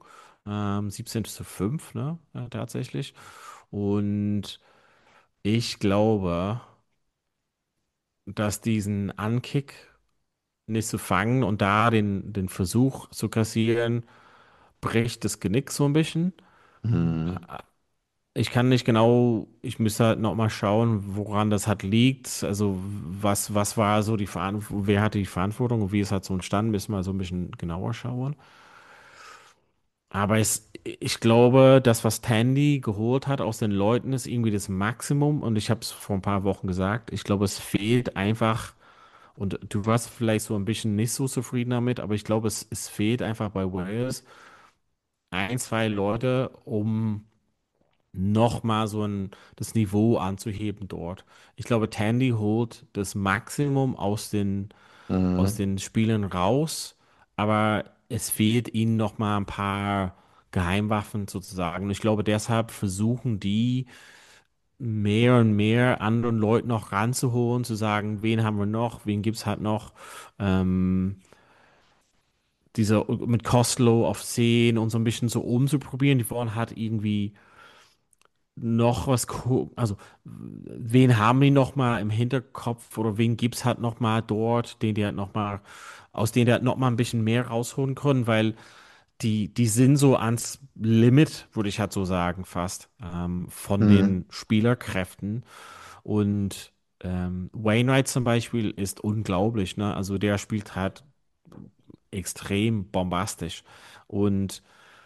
Ähm, siebzehn zu fünf, ne? Ja, tatsächlich. Und ich glaube, dass diesen Ankick nicht zu fangen und da den, den Versuch zu kassieren, bricht das Genick so ein bisschen. Mhm. Ich kann nicht genau, ich müsste halt noch mal schauen, woran das halt liegt. Also was, was war so die Verantwortung, wer hatte die Verantwortung und wie es halt so entstanden, müssen wir so ein bisschen genauer schauen. Aber es, ich glaube, das, was Tandy geholt hat aus den Leuten, ist irgendwie das Maximum. Und ich habe es vor ein paar Wochen gesagt, ich glaube, es fehlt einfach, und du warst vielleicht so ein bisschen nicht so zufrieden damit, aber ich glaube, es, es fehlt einfach bei Wales ein, zwei Leute, um nochmal so ein, das Niveau anzuheben dort. Ich glaube, Tandy holt das Maximum aus den, aus Mhm. den Spielen raus, aber es fehlt ihnen nochmal ein paar Geheimwaffen sozusagen. Und ich glaube, deshalb versuchen die mehr und mehr anderen Leuten noch ranzuholen, zu sagen, wen haben wir noch, wen gibt's halt noch. Ähm, dieser mit Costello auf zehn und so ein bisschen so umzuprobieren. Die wollen halt irgendwie noch was, gu- also wen haben die noch mal im Hinterkopf oder wen gibt's halt noch mal dort, den die halt noch mal, aus denen die halt noch mal ein bisschen mehr rausholen können, weil die, die sind so ans Limit, würde ich halt so sagen, fast, ähm, von Mhm. den Spielerkräften. Und ähm, Wainwright zum Beispiel ist unglaublich, ne? Also der spielt halt extrem bombastisch. Und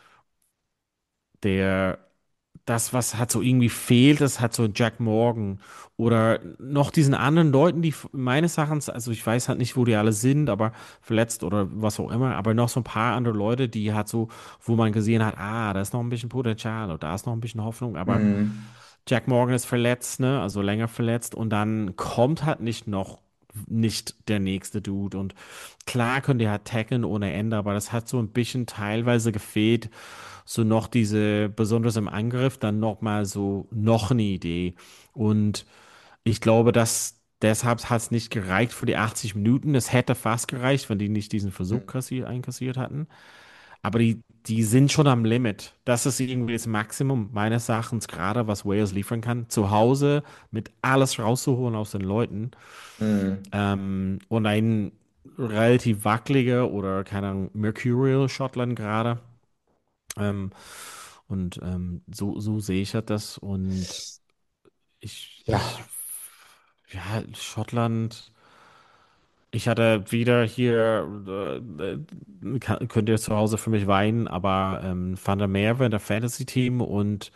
der, das, was hat so irgendwie fehlt, das hat so Jack Morgan oder noch diesen anderen Leuten, die f- meines Erachtens, also ich weiß halt nicht, wo die alle sind, aber verletzt oder was auch immer, aber noch so ein paar andere Leute, die hat so, wo man gesehen hat, ah, da ist noch ein bisschen Potenzial oder da ist noch ein bisschen Hoffnung, aber Mhm. Jack Morgan ist verletzt, ne, also länger verletzt und dann kommt halt nicht noch nicht der nächste Dude und klar könnt ihr halt tackeln ohne Ende, aber das hat so ein bisschen teilweise gefehlt, so noch diese, besonders im Angriff, dann noch mal so noch eine Idee. Und ich glaube, dass deshalb hat es nicht gereicht für die achtzig Minuten. Es hätte fast gereicht, wenn die nicht diesen Versuch kassi- einkassiert hatten. Aber die, die sind schon am Limit. Das ist irgendwie das Maximum meines Erachtens, gerade was Wales liefern kann. Zu Hause mit alles rauszuholen aus den Leuten. Mhm. Ähm, und ein relativ wackeliger oder keine Ahnung, Mercurial Schottland gerade. Ähm, und ähm, so, so sehe ich halt das. Und ich, ich, Ja, ja, Schottland, ich hatte wieder hier, äh, äh, kann, könnt ihr zu Hause für mich weinen, aber ähm, Van der Merwe in der Fantasy-Team und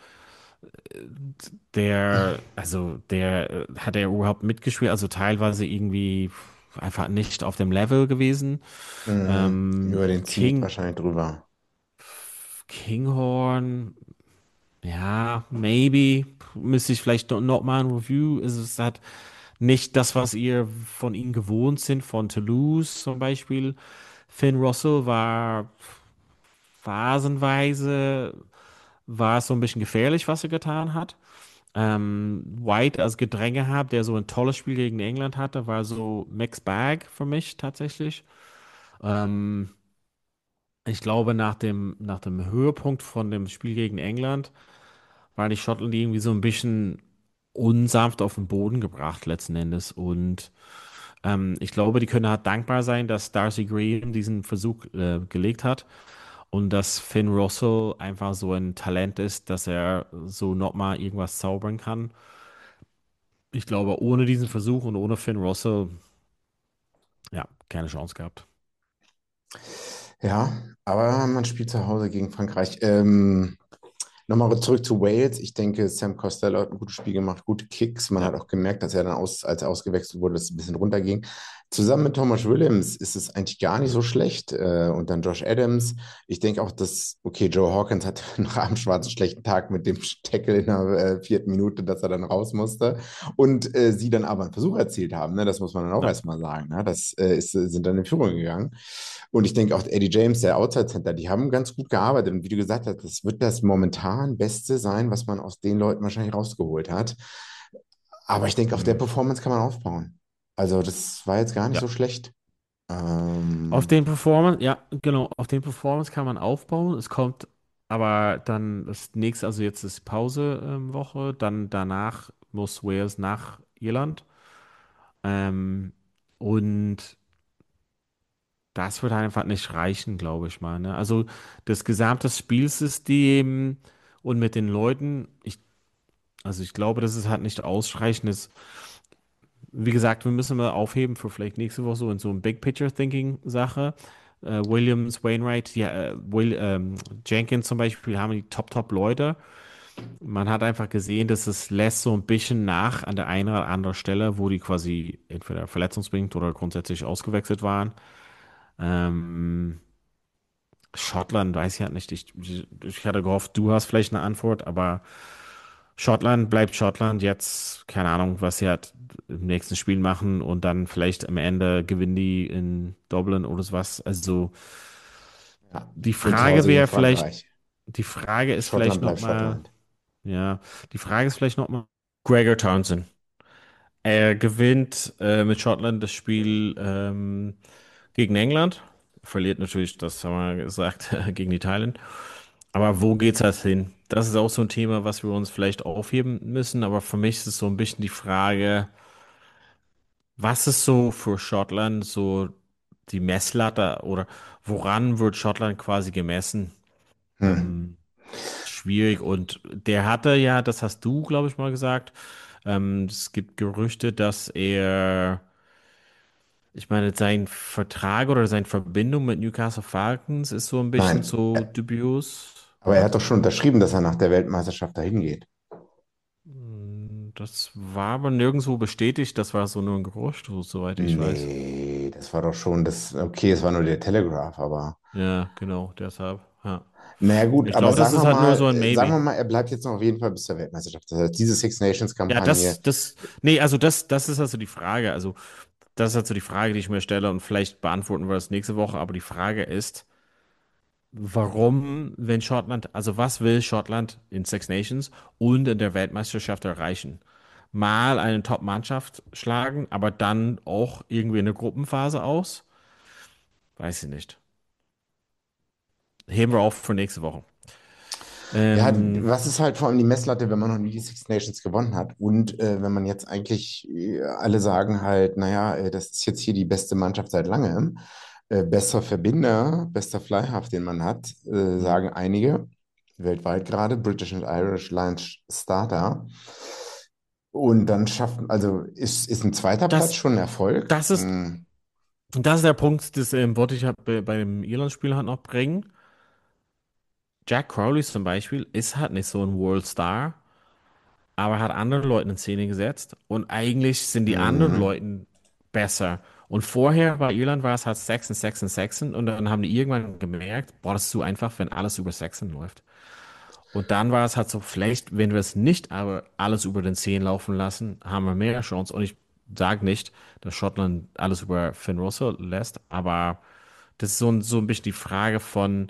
der, also der, äh, hat er überhaupt mitgespielt, also teilweise irgendwie einfach nicht auf dem Level gewesen. mhm. Ähm, Über den Zenit King, wahrscheinlich drüber. Kinghorn. Ja, maybe. Müsste ich vielleicht noch noch mal ein Review. Es ist halt nicht das, was ihr von ihm gewohnt sind, von Toulouse zum Beispiel. Finn Russell war phasenweise, war es so ein bisschen gefährlich, was er getan hat. Ähm, White als Gedränge hat, der so ein tolles Spiel gegen England hatte, war so Mixed Bag für mich tatsächlich. Ähm, ich glaube, nach dem, nach dem Höhepunkt von dem Spiel gegen England waren die Schottland irgendwie so ein bisschen unsanft auf den Boden gebracht letzten Endes. Und ähm, ich glaube, die können halt dankbar sein, dass Darcy Graham diesen Versuch äh, gelegt hat und dass Finn Russell einfach so ein Talent ist, dass er so nochmal irgendwas zaubern kann. Ich glaube, ohne diesen Versuch und ohne Finn Russell, ja, keine Chance gehabt. Ja, aber man spielt zu Hause gegen Frankreich. Ähm, nochmal zurück zu Wales. Ich denke, Sam Costello hat ein gutes Spiel gemacht, gute Kicks. Man Ja. hat auch gemerkt, dass er dann, aus, als er ausgewechselt wurde, dass es ein bisschen runterging. Zusammen mit Thomas Williams ist es eigentlich gar nicht so schlecht. Äh, und dann Josh Adams. Ich denke auch, dass, okay, Joe Hawkins hat nach einem schwarzen schlechten Tag mit dem Tackle in der äh, vierten Minute, dass er dann raus musste. Und äh, sie dann aber einen Versuch erzielt haben. Ne? Das muss man dann auch Ja. erstmal sagen. Ne? Das äh, ist, sind dann in Führung gegangen. Und ich denke auch Eddie James, der Outside Center, die haben ganz gut gearbeitet. Und wie du gesagt hast, das wird das momentan Beste sein, was man aus den Leuten wahrscheinlich rausgeholt hat. Aber ich denke, auf der Hm. Performance kann man aufbauen. Also das war jetzt gar nicht Ja. so schlecht. Auf Ähm, den Performance, ja, genau, auf den Performance kann man aufbauen. Es kommt aber dann das nächste, also jetzt ist Pause ähm, Woche, dann danach muss Wales nach Irland. Ähm, und das wird einfach nicht reichen, glaube ich mal. Ne? Also das gesamte Spielsystem und mit den Leuten, ich, also ich glaube, dass es halt nicht ausreichend ist. Wie gesagt, wir müssen mal aufheben für vielleicht nächste Woche so in so ein Big Picture Thinking Sache. Äh, Williams, Wainwright, ja, äh, Will, ähm, Jenkins zum Beispiel haben die Top-Top-Leute. Man hat einfach gesehen, dass es lässt so ein bisschen nach an der einen oder anderen Stelle, wo die quasi entweder verletzungsbedingt oder grundsätzlich ausgewechselt waren. Ähm, Schottland, weiß ich halt nicht. Ich, ich hatte gehofft, du hast vielleicht eine Antwort, aber Schottland bleibt Schottland jetzt. Keine Ahnung, was sie halt im nächsten Spiel machen und dann vielleicht am Ende gewinnen die in Dublin oder sowas. Also Ja. die Und zu Frage Hause gegen wäre vielleicht, Frankreich. die Frage ist Schottland vielleicht bleibt nochmal, Schottland. ja, die Frage ist vielleicht nochmal, Gregor Townsend. Er gewinnt äh, mit Schottland das Spiel ähm, gegen England. Verliert natürlich, das haben wir gesagt, gegen Italien. Aber wo geht's halt hin? Das ist auch so ein Thema, was wir uns vielleicht aufheben müssen. Aber für mich ist es so ein bisschen die Frage, was ist so für Schottland so die Messlatte oder woran wird Schottland quasi gemessen? Hm. Ähm, schwierig. Und der hatte ja, das hast du, glaube ich, mal gesagt, ähm, es gibt Gerüchte, dass er, ich meine, sein Vertrag oder seine Verbindung mit Newcastle Falcons ist so ein bisschen Nein, so dubios. aber er hat doch schon unterschrieben, dass er nach der Weltmeisterschaft dahin geht. Hm, das war aber nirgendwo bestätigt, das war so nur ein Gerücht, so- soweit ich weiß. Nee, das war doch schon das, okay, es war nur der Telegraph, aber Ja, genau, deshalb. Ja. naja gut, Ich aber glaube, das sagen ist wir halt nur mal, so ein äh, sagen Maybe. wir mal, er bleibt jetzt noch auf jeden Fall bis zur Weltmeisterschaft. Das heißt, diese Six Nations Ja, Kampagne, das, das, nee, also das, das ist also die Frage. Also, das ist also die Frage, die ich mir stelle und vielleicht beantworten wir das nächste Woche. Aber die Frage ist, warum, wenn Schottland, also was will Schottland in Six Nations und in der Weltmeisterschaft erreichen? Mal eine Top-Mannschaft schlagen, aber dann auch irgendwie in der Gruppenphase aus? Weiß ich nicht. Heben wir auf für nächste Woche. ja, Ähm, was ist halt vor allem die Messlatte, wenn man noch nie die Six Nations gewonnen hat und äh, wenn man jetzt eigentlich äh, alle sagen halt, naja, äh, das ist jetzt hier die beste Mannschaft seit langem, äh, bester Verbinder, bester Flyhalf, den man hat, äh, hm. sagen einige, weltweit gerade, British and Irish Lions Starter. Und dann schaffen, also ist, ist ein zweiter Platz das, schon ein Erfolg? das ist, Hm, das ist der Punkt, das ähm, wollte ich halt bei, bei dem Irland-Spiel halt noch bringen. Jack Crowley zum Beispiel ist halt nicht so ein World Star, aber hat anderen Leuten in Szene gesetzt und eigentlich sind die anderen hm, Leuten besser. Und vorher bei Irland war es halt Sexen, Sexen, Sexen und dann haben die irgendwann gemerkt, boah, das ist zu einfach, wenn alles über Sexen läuft. Und dann war es halt so, vielleicht, wenn wir es nicht aber alles über den Zehen laufen lassen, haben wir mehr Chance. Und ich sage nicht, dass Schottland alles über Finn Russell lässt, aber das ist so, ein- so ein bisschen die Frage von,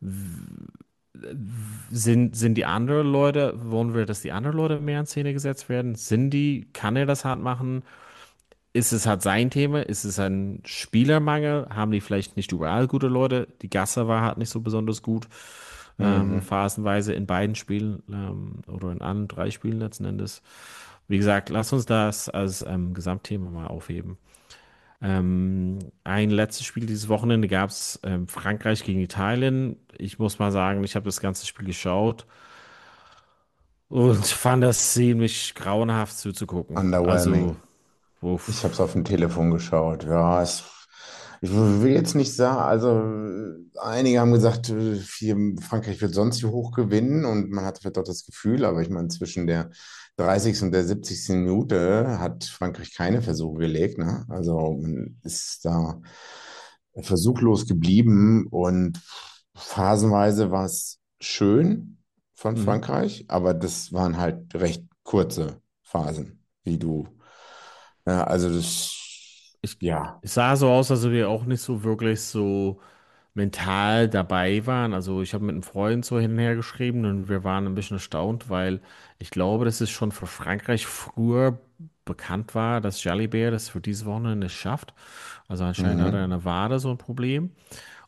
sind, sind die anderen Leute, wollen wir, dass die anderen Leute mehr in Szene gesetzt werden? Sind die, kann er das hart machen? Ist es halt sein Thema? Ist es ein Spielermangel? Haben die vielleicht nicht überall gute Leute? Die Gasse war halt nicht so besonders gut, ähm, mhm. phasenweise in beiden Spielen ähm, oder in allen drei Spielen letzten Endes. Wie gesagt, lass uns das als ähm, Gesamtthema mal aufheben. Ähm, ein letztes Spiel dieses Wochenende gab es ähm, Frankreich gegen Italien. Ich muss mal sagen, ich habe das ganze Spiel geschaut und fand das ziemlich grauenhaft zuzugucken. Also, Underwhelming. Ich habe es uff. auf dem Telefon geschaut. Ja, es, ich will jetzt nicht sagen, also äh, einige haben gesagt, äh, hier, Frankreich wird sonst wie hoch gewinnen und man hat vielleicht doch das Gefühl, aber ich meine, zwischen der dreißigsten und der siebzigsten Minute hat Frankreich keine Versuche gelegt, ne? Also man ist da versuchlos geblieben und phasenweise war es schön von Mhm. Frankreich, aber das waren halt recht kurze Phasen, wie du. Ja, also das, Ich, ja. es sah so aus, als ob wir auch nicht so wirklich so mental dabei waren. Also ich habe mit einem Freund so hin und her geschrieben und wir waren ein bisschen erstaunt, weil ich glaube, dass es schon für Frankreich früher bekannt war, dass Jalibert das für dieses Wochenende nicht schafft. Also anscheinend hat er Mhm. eine Wade so ein Problem.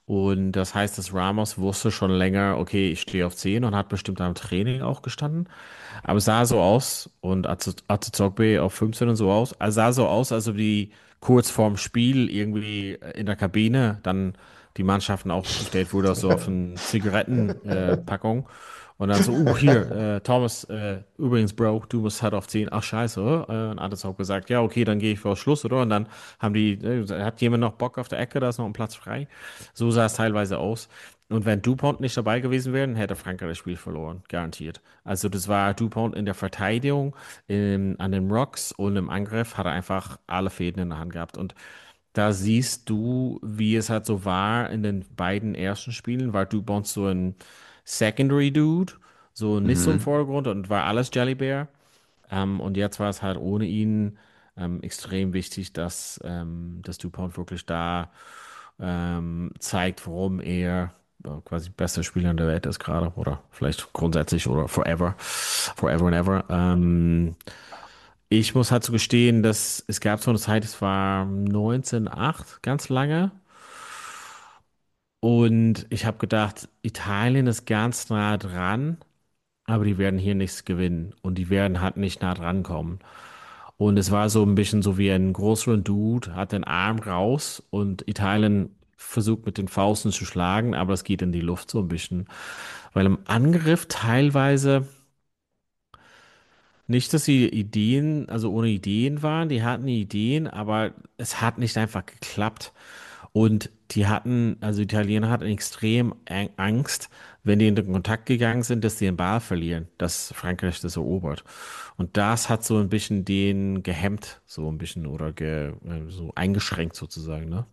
Und das heißt, dass Ramos wusste schon länger, okay, ich stehe auf zehn und hat bestimmt am Training auch gestanden. Aber es sah so aus und Azizogbe auf fünfzehn und so aus. Es sah so aus, als ob die kurz vorm Spiel irgendwie in der Kabine dann die Mannschaften aufgestellt wurde, so auf eine Zigarettenpackung. Äh, Packung. Und dann so, uh, hier, äh, Thomas, äh, übrigens, Bro, du musst halt auf zehn. Ach, scheiße. Äh, und Ades auch gesagt, ja, okay, dann gehe ich vor Schluss, oder? Und dann haben die, äh, hat jemand noch Bock auf der Ecke, da ist noch ein Platz frei. So sah es teilweise aus. Und wenn Dupont nicht dabei gewesen wäre, hätte Frankreich das Spiel verloren, garantiert. Also das war Dupont in der Verteidigung, im, an den Rocks und im Angriff hat er einfach alle Fäden in der Hand gehabt. Und da siehst du, wie es halt so war in den beiden ersten Spielen, war Dupont so ein Secondary Dude, so nicht so im Mhm. Vordergrund und war alles Jelly Bear. Ähm, und jetzt war es halt ohne ihn ähm, extrem wichtig, dass, ähm, dass Dupont wirklich da ähm, zeigt, warum er äh, quasi bester Spieler in der Welt ist gerade oder vielleicht grundsätzlich oder forever, forever and ever. Ähm, ich muss halt so gestehen, dass es gab so eine Zeit, es war neunzehn null acht, ganz lange. Und ich habe gedacht, Italien ist ganz nah dran, aber die werden hier nichts gewinnen und die werden halt nicht nah dran kommen. Und es war so ein bisschen so wie ein größerer Dude, hat den Arm raus und Italien versucht mit den Fausten zu schlagen, aber es geht in die Luft so ein bisschen. Weil im Angriff teilweise nicht, dass sie Ideen, also ohne Ideen waren, die hatten Ideen, aber es hat nicht einfach geklappt. Und die hatten, also die Italiener hatten extrem Ang- Angst, wenn die in den Kontakt gegangen sind, dass sie den Ball verlieren, dass Frankreich das erobert. Und das hat so ein bisschen den gehemmt, so ein bisschen oder ge, äh, so eingeschränkt sozusagen, ne?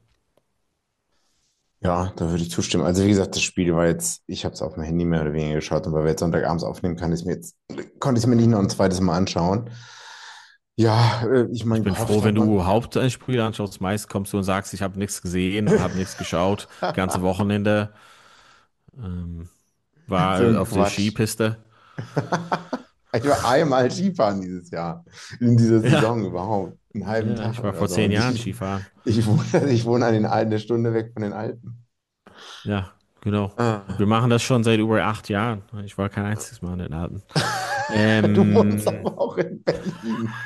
Ja, da würde ich zustimmen. Also wie gesagt, das Spiel war jetzt, ich habe es auf dem Handy mehr oder weniger geschaut und weil wir jetzt Sonntagabends aufnehmen, kann ich es mir jetzt, konnte ich es mir nicht noch ein zweites Mal anschauen. Ja, äh, ich Ich meine, bin gehofft froh, wenn hat man. du Hauptspiel anschaust. Meist kommst du und sagst, ich habe nichts gesehen und habe nichts geschaut. Ganze Wochenende ähm, So war ein auf der Quatsch. Skipiste. Ich war einmal Skifahren dieses Jahr, in dieser Ja, Saison überhaupt, einen halben ja, Tag ich war oder vor so. zehn Und ich, Jahren Skifahren. ich wohne, ich wohne an den Alpen, eine Stunde weg von den Alpen. Ja, genau. Und wir Ah. machen das schon seit über acht Jahren. Ich war kein einziges Mal in den Alpen. Du wohnst Ähm, aber auch in Berlin.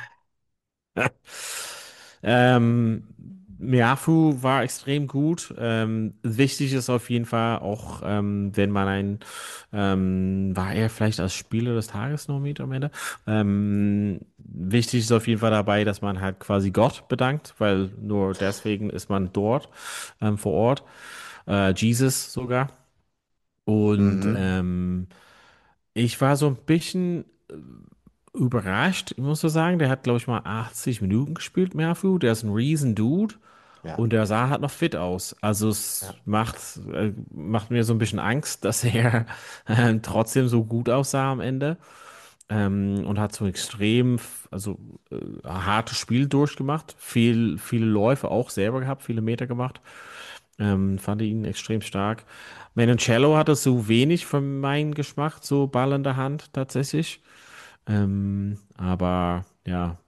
ähm, Miafu war extrem gut. Ähm, wichtig ist auf jeden Fall auch, ähm, wenn man ein, ähm, war er vielleicht als Spieler des Tages noch mit am Ende. Ähm, wichtig ist auf jeden Fall dabei, dass man halt quasi Gott bedankt, weil nur deswegen ist man dort, ähm, vor Ort. Äh, Jesus sogar. Und Mhm. ähm, ich war so ein bisschen überrascht, ich muss so sagen. Der hat, glaube ich, mal achtzig Minuten gespielt, Merfu. Der ist ein Riesen-Dude Ja, und der sah halt noch fit aus. Also es ja. macht, äh, macht mir so ein bisschen Angst, dass er äh, trotzdem so gut aussah am Ende. Ähm, und hat so extrem, also äh, hartes Spiel durchgemacht. Viel, viele Läufe auch selber gehabt, viele Meter gemacht. Ähm, fand ihn extrem stark. Menoncello hatte so wenig für meinen Geschmack, so Ball in der Hand tatsächlich. Ähm, aber ja,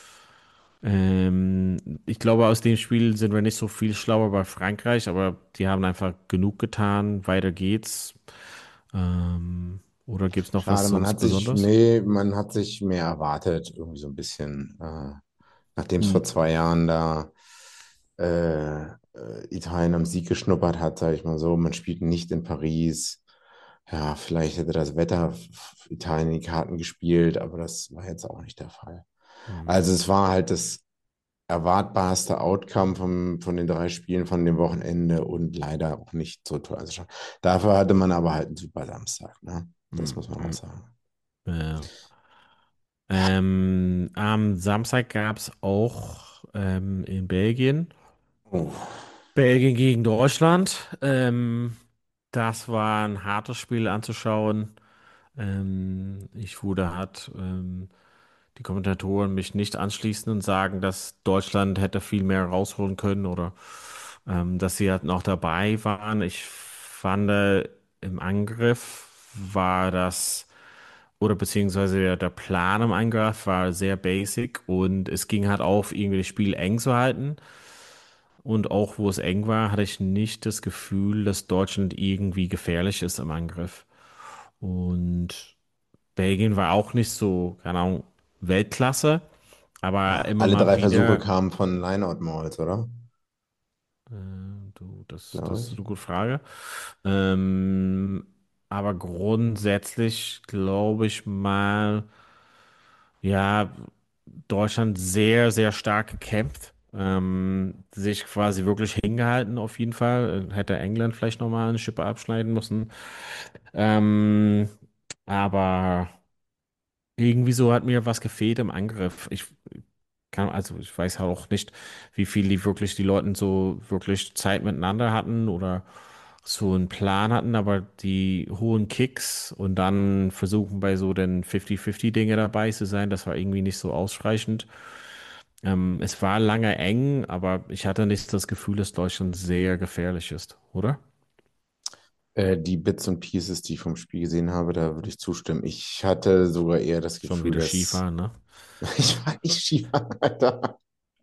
ähm, ich glaube, aus dem Spiel sind wir nicht so viel schlauer bei Frankreich, aber die haben einfach genug getan. Weiter geht's. Ähm, oder gibt's noch was Schade, man sonst hat sich, Besonderes? nee, man hat sich mehr erwartet, irgendwie so ein bisschen, äh, nachdem es Hm. vor zwei Jahren da äh, äh, Italien am Sieg geschnuppert hat, sage ich mal so, man spielt nicht in Paris. Ja, vielleicht hätte das Wetter f- Italien in die Karten gespielt, aber das war jetzt auch nicht der Fall. Hm. Also es war halt das erwartbarste Outcome von, von den drei Spielen von dem Wochenende und leider auch nicht so toll. Also schon, dafür hatte man aber halt einen super Samstag, ne? Das Hm. muss man auch Hm. sagen. Ja. Ähm, am Samstag gab's auch ähm, in Belgien Oh, Belgien gegen Deutschland. Ähm, das war ein hartes Spiel anzuschauen. Ähm, ich wurde hat ähm, die Kommentatoren mich nicht anschließen und sagen, dass Deutschland hätte viel mehr rausholen können oder ähm, dass sie halt noch dabei waren. Ich fand, äh, im Angriff war das, oder beziehungsweise der, der Plan im Angriff war sehr basic und es ging halt auf, irgendwie das Spiel eng zu halten. Und auch wo es eng war, hatte ich nicht das Gefühl, dass Deutschland irgendwie gefährlich ist im Angriff. Und Belgien war auch nicht so, keine Ahnung, Weltklasse, aber Ja, immer alle mal drei Versuche wieder. kamen von Lineout-Mauls, oder? Äh, du, das, Glaube das ist ich. eine gute Frage. Ähm, aber grundsätzlich glaube ich mal, ja, Deutschland sehr, sehr stark gekämpft. Ähm, sich quasi wirklich hingehalten auf jeden Fall. Äh, Hätte England vielleicht nochmal eine Schippe abschneiden müssen. Ähm, aber irgendwie so hat mir was gefehlt im Angriff. Ich kann, also ich weiß halt auch nicht, wie viel die wirklich, die Leuten so wirklich Zeit miteinander hatten oder so einen Plan hatten, aber die hohen Kicks und dann versuchen bei so den fünfzig fünfzig-Dinge dabei zu sein, das war irgendwie nicht so ausreichend. Ähm, es war lange eng, aber ich hatte nicht das Gefühl, dass Deutschland sehr gefährlich ist, oder? Äh, die Bits und Pieces, die ich vom Spiel gesehen habe, da würde ich zustimmen. Ich hatte sogar eher das Schon Gefühl, wieder dass Skifahren, ne? ich war nicht Skifahren, Alter.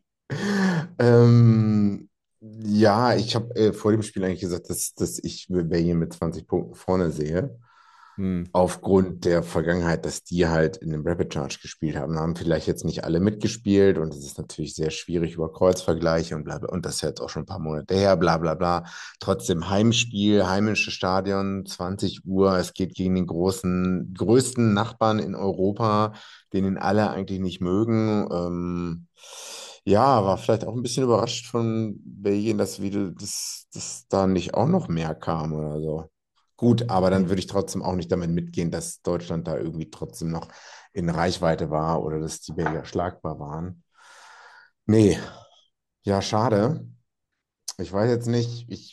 Ähm, ja, ich habe äh, vor dem Spiel eigentlich gesagt, dass, dass ich Belgien mit zwanzig Punkten vorne sehe. Hm. Aufgrund der Vergangenheit, dass die halt in dem Rapid Charge gespielt haben, haben vielleicht jetzt nicht alle mitgespielt und es ist natürlich sehr schwierig über Kreuzvergleiche und bla bla, und das ist jetzt auch schon ein paar Monate her, bla bla bla. Trotzdem Heimspiel, heimisches Stadion, zwanzig Uhr, es geht gegen den großen, größten Nachbarn in Europa, den ihn alle eigentlich nicht mögen. Ähm, ja, war vielleicht auch ein bisschen überrascht von Belgien, dass wieder das, das da nicht auch noch mehr kam oder so. Gut, aber dann Hm. würde ich trotzdem auch nicht damit mitgehen, dass Deutschland da irgendwie trotzdem noch in Reichweite war oder dass die Belgier schlagbar waren. Nee, ja, schade. Ich weiß jetzt nicht, ich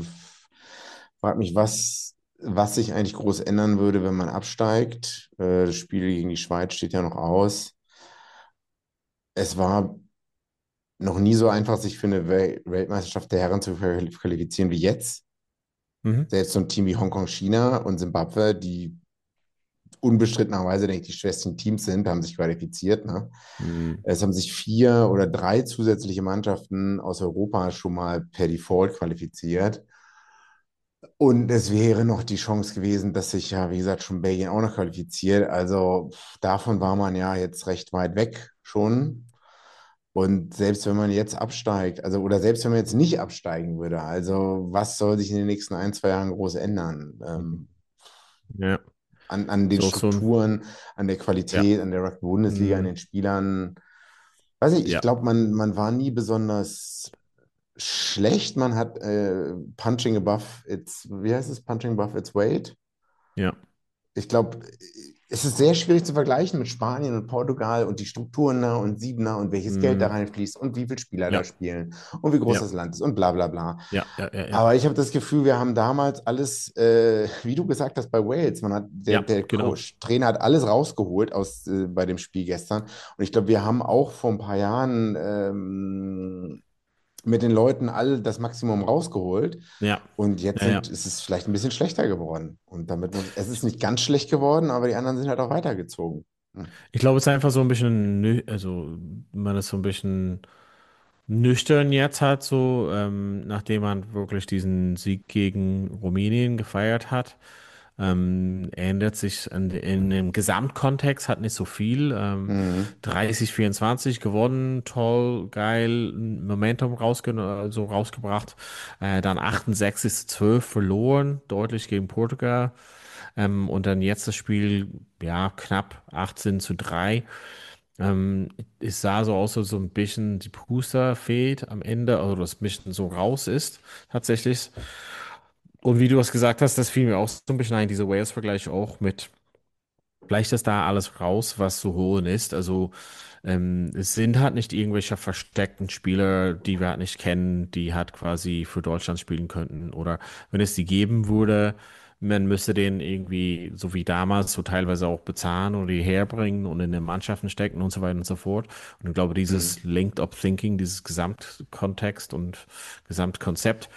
frage mich, was, was sich eigentlich groß ändern würde, wenn man absteigt. Äh, das Spiel gegen die Schweiz steht ja noch aus. Es war noch nie so einfach, sich für eine Wel Weltmeisterschaft der Herren zu qualifizieren wie jetzt. Mhm. Selbst so ein Team wie Hongkong, China und Simbabwe, die unbestrittenerweise, denke ich, die schwächsten Teams sind, haben sich qualifiziert. Ne? Hm. Es haben sich vier oder drei zusätzliche Mannschaften aus Europa schon mal per Default qualifiziert. Und es wäre noch die Chance gewesen, dass sich ja, wie gesagt, schon Belgien auch noch qualifiziert. Also davon war man ja jetzt recht weit weg schon. Und selbst wenn man jetzt absteigt, also oder selbst wenn man jetzt nicht absteigen würde, also was soll sich in den nächsten ein, zwei Jahren groß ändern? Ähm, Ja, an, an ist den auch so ein, Strukturen, an der ja. Qualität, an der Rugby-Bundesliga, an Hm. den Spielern. Weiß nicht, ich Ja, glaube, man, man war nie besonders schlecht. Man hat äh, Punching above its, wie heißt es, Punching above its weight. ja. Ich glaube, es ist sehr schwierig zu vergleichen mit Spanien und Portugal und die Strukturen da und Siebener und welches Geld da Hm. reinfließt und wie viele Spieler da Ja, spielen und wie groß ja, das Land ist und bla bla bla. ja, ja, ja, ja. Aber ich habe das Gefühl, wir haben damals alles, äh, wie du gesagt hast, bei Wales, man hat, der, Ja, der genau. Coach, Trainer hat alles rausgeholt aus, äh, bei dem Spiel gestern. Und ich glaube, wir haben auch vor ein paar Jahren ähm, mit den Leuten all das Maximum rausgeholt. Ja, Und jetzt ja, ja. sind, ist es vielleicht ein bisschen schlechter geworden. Und damit muss, es ist nicht ganz schlecht geworden, aber die anderen sind halt auch weitergezogen. Hm. Ich glaube, es ist einfach so ein bisschen, nü also man ist so ein bisschen nüchtern jetzt halt so, ähm, nachdem man wirklich diesen Sieg gegen Rumänien gefeiert hat. Ähm, ändert sich in, in dem Gesamtkontext hat nicht so viel. Ähm, Mhm. dreißig vierundzwanzig gewonnen, toll, geil, Momentum rausge also rausgebracht. Äh, dann achtundsechzig zu zwölf verloren, deutlich gegen Portugal. Ähm, und dann jetzt das Spiel, ja, knapp achtzehn zu drei. Ähm, es sah so aus, als so ein bisschen die Puster fehlt am Ende, also das ein bisschen so raus ist, tatsächlich. Und wie du es gesagt hast, das fiel mir auch so ein bisschen ein, diese Wales-Vergleich auch mit, vielleicht ist da alles raus, was zu holen ist. Also ähm, es sind halt nicht irgendwelche versteckten Spieler, die wir halt nicht kennen, die halt quasi für Deutschland spielen könnten. Oder wenn es die geben würde, man müsste den irgendwie, so wie damals, so teilweise auch bezahlen oder die herbringen und in den Mannschaften stecken und so weiter und so fort. Und ich glaube, dieses Mhm. Linked Up Thinking, dieses Gesamtkontext und Gesamtkonzept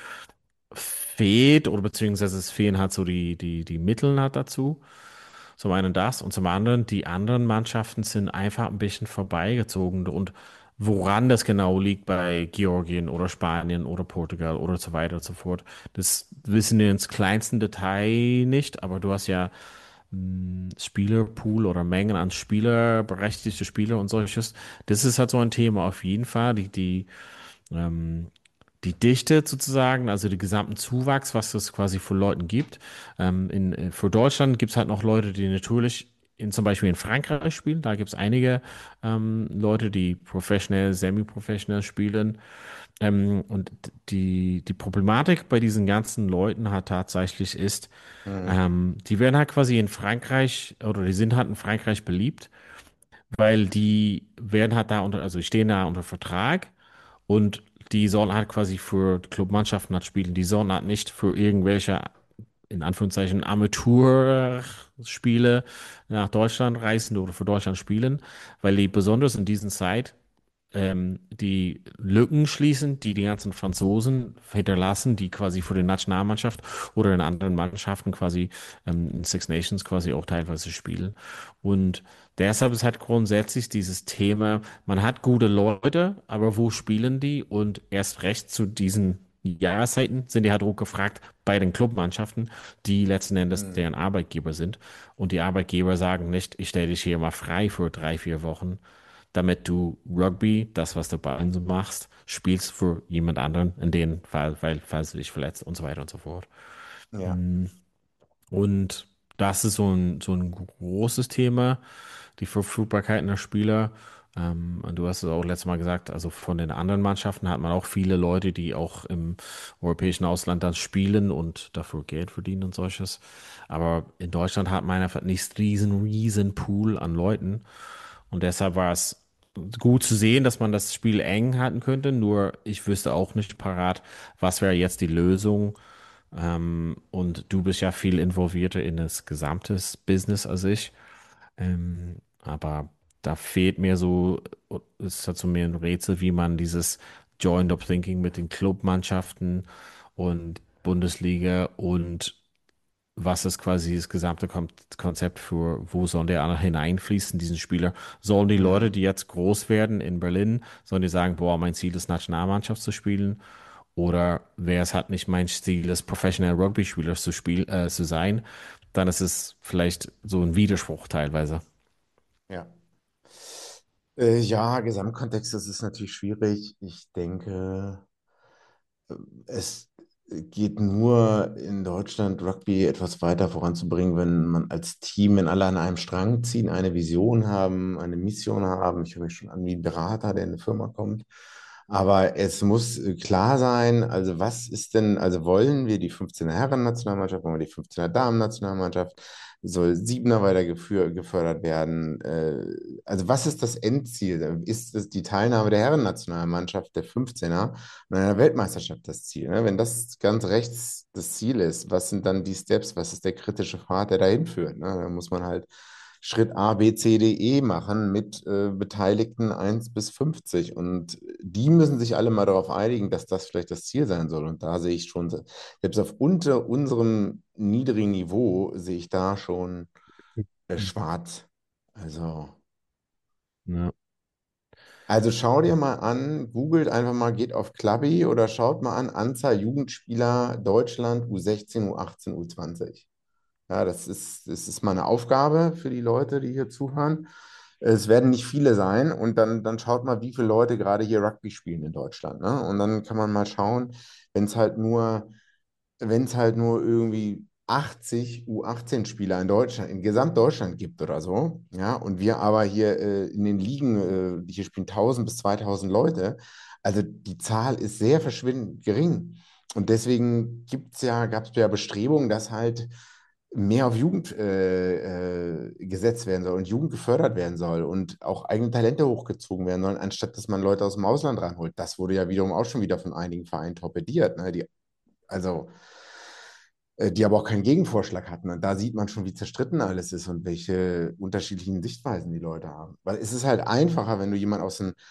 fehlt oder beziehungsweise es fehlen halt so die, die, die Mittel halt dazu. Zum einen das und zum anderen, die anderen Mannschaften sind einfach ein bisschen vorbeigezogen und woran das genau liegt bei Georgien oder Spanien oder Portugal oder so weiter und so fort. Das wissen wir ins kleinsten Detail nicht, aber du hast ja mh, Spielerpool oder Mengen an Spieler, berechtigte Spieler und solches. Das ist halt so ein Thema auf jeden Fall. Die, die, ähm, die Dichte sozusagen, also den gesamten Zuwachs, was es quasi für Leuten gibt. Ähm, in, äh, für Deutschland gibt es halt noch Leute, die natürlich in, zum Beispiel in Frankreich spielen. Da gibt es einige ähm, Leute, die professionell, semi-professionell spielen. Ähm, und die, die Problematik bei diesen ganzen Leuten hat tatsächlich ist, Mhm. ähm, die werden halt quasi in Frankreich oder die sind halt in Frankreich beliebt, weil die werden halt da unter, also die stehen da unter Vertrag und die sollen halt quasi für Clubmannschaften halt spielen. Die sollen halt nicht für irgendwelche, in Anführungszeichen, Amateurspiele nach Deutschland reisen oder für Deutschland spielen, weil die besonders in dieser Zeit ähm, die Lücken schließen, die die ganzen Franzosen hinterlassen, die quasi für die Nationalmannschaft oder in anderen Mannschaften quasi ähm, in Six Nations quasi auch teilweise spielen. Und deshalb ist halt grundsätzlich dieses Thema, man hat gute Leute, aber wo spielen die? Und erst recht zu diesen Jahreszeiten sind die halt auch gefragt bei den Clubmannschaften, die letzten Endes Mhm. deren Arbeitgeber sind. Und die Arbeitgeber sagen nicht, ich stelle dich hier mal frei für drei, vier Wochen, damit du Rugby, das, was du bei uns machst, spielst für jemand anderen, in dem Fall, weil, falls du dich verletzt und so weiter und so fort. Ja. Mm, Und das ist so ein, so ein großes Thema, die Verfügbarkeit der Spieler. Ähm, und du hast es auch letztes Mal gesagt, also von den anderen Mannschaften hat man auch viele Leute, die auch im europäischen Ausland dann spielen und dafür Geld verdienen und solches. Aber in Deutschland hat man einfach nicht diesen riesen Pool an Leuten. Und deshalb war es gut zu sehen, dass man das Spiel eng halten könnte. Nur ich wüsste auch nicht parat, was wäre jetzt die Lösung. Ähm, und du bist ja viel involvierter in das gesamte Business als ich. Ähm, aber da fehlt mir so, es hat so mir ein Rätsel, wie man dieses Joined-Up Thinking mit den Clubmannschaften und Bundesliga und was ist quasi das gesamte Kon Konzept für, wo soll der hineinfließen, diesen Spieler? Sollen die Leute, Mhm. die jetzt groß werden in Berlin, sollen die sagen, boah, mein Ziel ist, Nationalmannschaft zu spielen? Oder wäre es halt nicht mein Ziel, ist, Professional Rugby-Spieler zu spiel, äh, zu sein? Dann ist es vielleicht so ein Widerspruch teilweise. Ja. Äh, ja, Gesamtkontext, das ist natürlich schwierig. Ich denke, es geht nur in Deutschland, Rugby etwas weiter voranzubringen, wenn man als Team, wenn alle an einem Strang ziehen, eine Vision haben, eine Mission haben. Ich höre mich schon an wie ein Berater, der in eine Firma kommt. Aber es muss klar sein, also was ist denn, also wollen wir die fünfzehner Herren-Nationalmannschaft, wollen wir die fünfzehner Damen-Nationalmannschaft, soll Siebener weiter gefür, gefördert werden? Äh, also was ist das Endziel? Ist es die Teilnahme der Herren-Nationalmannschaft, der fünfzehner und einer Weltmeisterschaft das Ziel? Ne? Wenn das ganz rechts das Ziel ist, was sind dann die Steps? Was ist der kritische Pfad, der dahin führt? Ne? Da muss man halt Schritt A, B, C, D, E machen mit äh, Beteiligten eins bis fünfzig. Und die müssen sich alle mal darauf einigen, dass das vielleicht das Ziel sein soll. Und da sehe ich schon, selbst auf unter unserem niedrigen Niveau, sehe ich da schon äh, schwarz. Also. Ja. Also schau dir mal an, googelt einfach mal, geht auf Clubby oder schaut mal an, Anzahl Jugendspieler Deutschland U sechzehn, U achtzehn, U zwanzig. Ja, das ist, das ist mal eine Aufgabe für die Leute, die hier zuhören. Es werden nicht viele sein und dann, dann schaut mal, wie viele Leute gerade hier Rugby spielen in Deutschland. Ne? Und dann kann man mal schauen, wenn es halt nur wenn es halt nur irgendwie achtzig U achtzehn-Spieler in Deutschland, in Gesamtdeutschland gibt oder so, ja, und wir aber hier äh, in den Ligen, äh, hier spielen tausend bis zweitausend Leute, also die Zahl ist sehr verschwindend gering. Und deswegen gibt's ja, gab es ja Bestrebungen, dass halt mehr auf Jugend äh, äh, gesetzt werden soll und Jugend gefördert werden soll und auch eigene Talente hochgezogen werden sollen, anstatt dass man Leute aus dem Ausland ranholt. Das wurde ja wiederum auch schon wieder von einigen Vereinen torpediert. Ne? Die, also äh, die aber auch keinen Gegenvorschlag hatten. Und da sieht man schon, wie zerstritten alles ist und welche unterschiedlichen Sichtweisen die Leute haben. Weil es ist halt einfacher, wenn du jemand aus dem,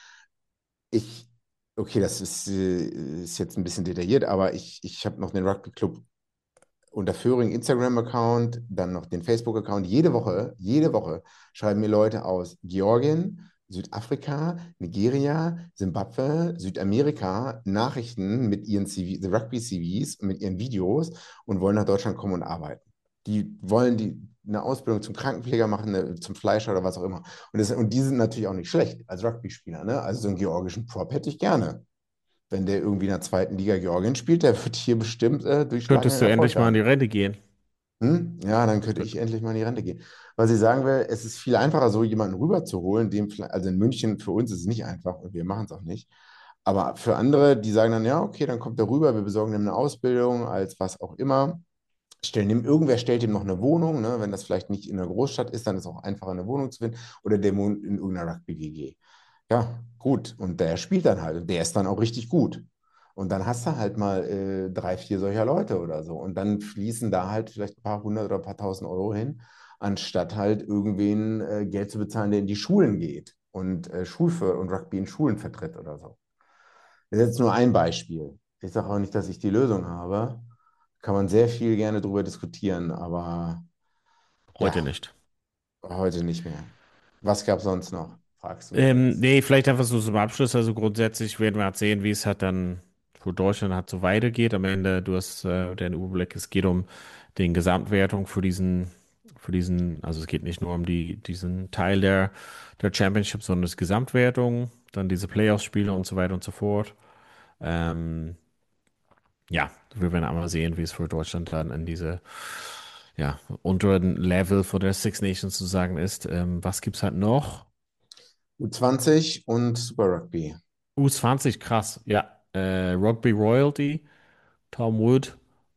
ich, okay, das ist, äh, ist jetzt ein bisschen detailliert, aber ich, ich habe noch den Rugby Club unter Föhring Instagram-Account, dann noch den Facebook-Account. Jede Woche, jede Woche schreiben mir Leute aus Georgien, Südafrika, Nigeria, Simbabwe, Südamerika Nachrichten mit ihren C V, the Rugby-C Vs und mit ihren Videos und wollen nach Deutschland kommen und arbeiten. Die wollen die, eine Ausbildung zum Krankenpfleger machen, eine, zum Fleischer oder was auch immer. Und, das, und die sind natürlich auch nicht schlecht als Rugby-Spieler. Ne? Also so einen georgischen Prop hätte ich gerne. Wenn der irgendwie in der zweiten Liga Georgien spielt, der wird hier bestimmt äh, durchschlagenden Könntest du Erfolg endlich mal in haben. die Rente gehen? Hm? Ja, dann könnte ich Könnt- endlich mal in die Rente gehen. Was ich sagen will, es ist viel einfacher, so jemanden rüberzuholen. Dem, vielleicht- also in München, für uns ist es nicht einfach und wir machen es auch nicht. Aber für andere, die sagen dann, ja, okay, dann kommt er rüber, wir besorgen ihm eine Ausbildung als was auch immer. Stellen ihm, irgendwer stellt ihm noch eine Wohnung, ne? Wenn das vielleicht nicht in einer Großstadt ist, dann ist es auch einfacher, eine Wohnung zu finden. Oder der wohnt in irgendeiner Rugby-G G. Ja, gut. Und der spielt dann halt. Und der ist dann auch richtig gut. Und dann hast du halt mal äh, drei, vier solcher Leute oder so. Und dann fließen da halt vielleicht ein paar hundert oder ein paar tausend Euro hin, anstatt halt irgendwen äh, Geld zu bezahlen, der in die Schulen geht und äh, Schulför und Rugby in Schulen vertritt oder so. Das ist jetzt nur ein Beispiel. Ich sage auch nicht, dass ich die Lösung habe. Kann man sehr viel gerne drüber diskutieren, aber Heute ja, nicht. heute nicht mehr. Was gab es sonst noch? Fragst du mich Ähm, jetzt. nee, vielleicht einfach so zum Abschluss. Also grundsätzlich werden wir halt sehen, wie es halt dann für Deutschland halt so weitergeht. Am Ende, du hast äh, den Überblick, es geht um den Gesamtwertung für diesen, für diesen, also es geht nicht nur um die, diesen Teil der, der Championship, sondern das Gesamtwertung, dann diese Playoff-Spiele und so weiter und so fort. Ähm, ja, wir werden einmal sehen, wie es für Deutschland dann in diese, ja, unteren Level von der Six Nations zu sagen ist. Ähm, was gibt's halt noch? U zwanzig und Super Rugby. U zwanzig, krass. Ja. Äh, Rugby Royalty, Tom Wood,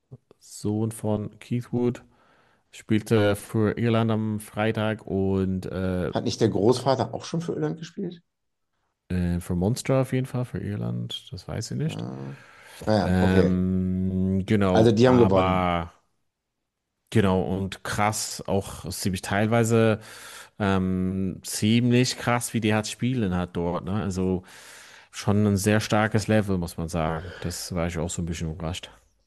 Sohn von Keith Wood, spielte für Irland am Freitag und äh, Hat nicht der Großvater auch schon für Irland gespielt? äh, für Munster auf jeden Fall, für Irland, das weiß ich nicht. Ah, naja, okay. Ähm, Also genau, die haben gewonnen. aber genau und krass, auch ziemlich teilweise ähm, ziemlich krass, wie die hat spielen hat dort, ne? Also schon ein sehr starkes Level, muss man sagen. Das war ich auch so ein bisschen überrascht.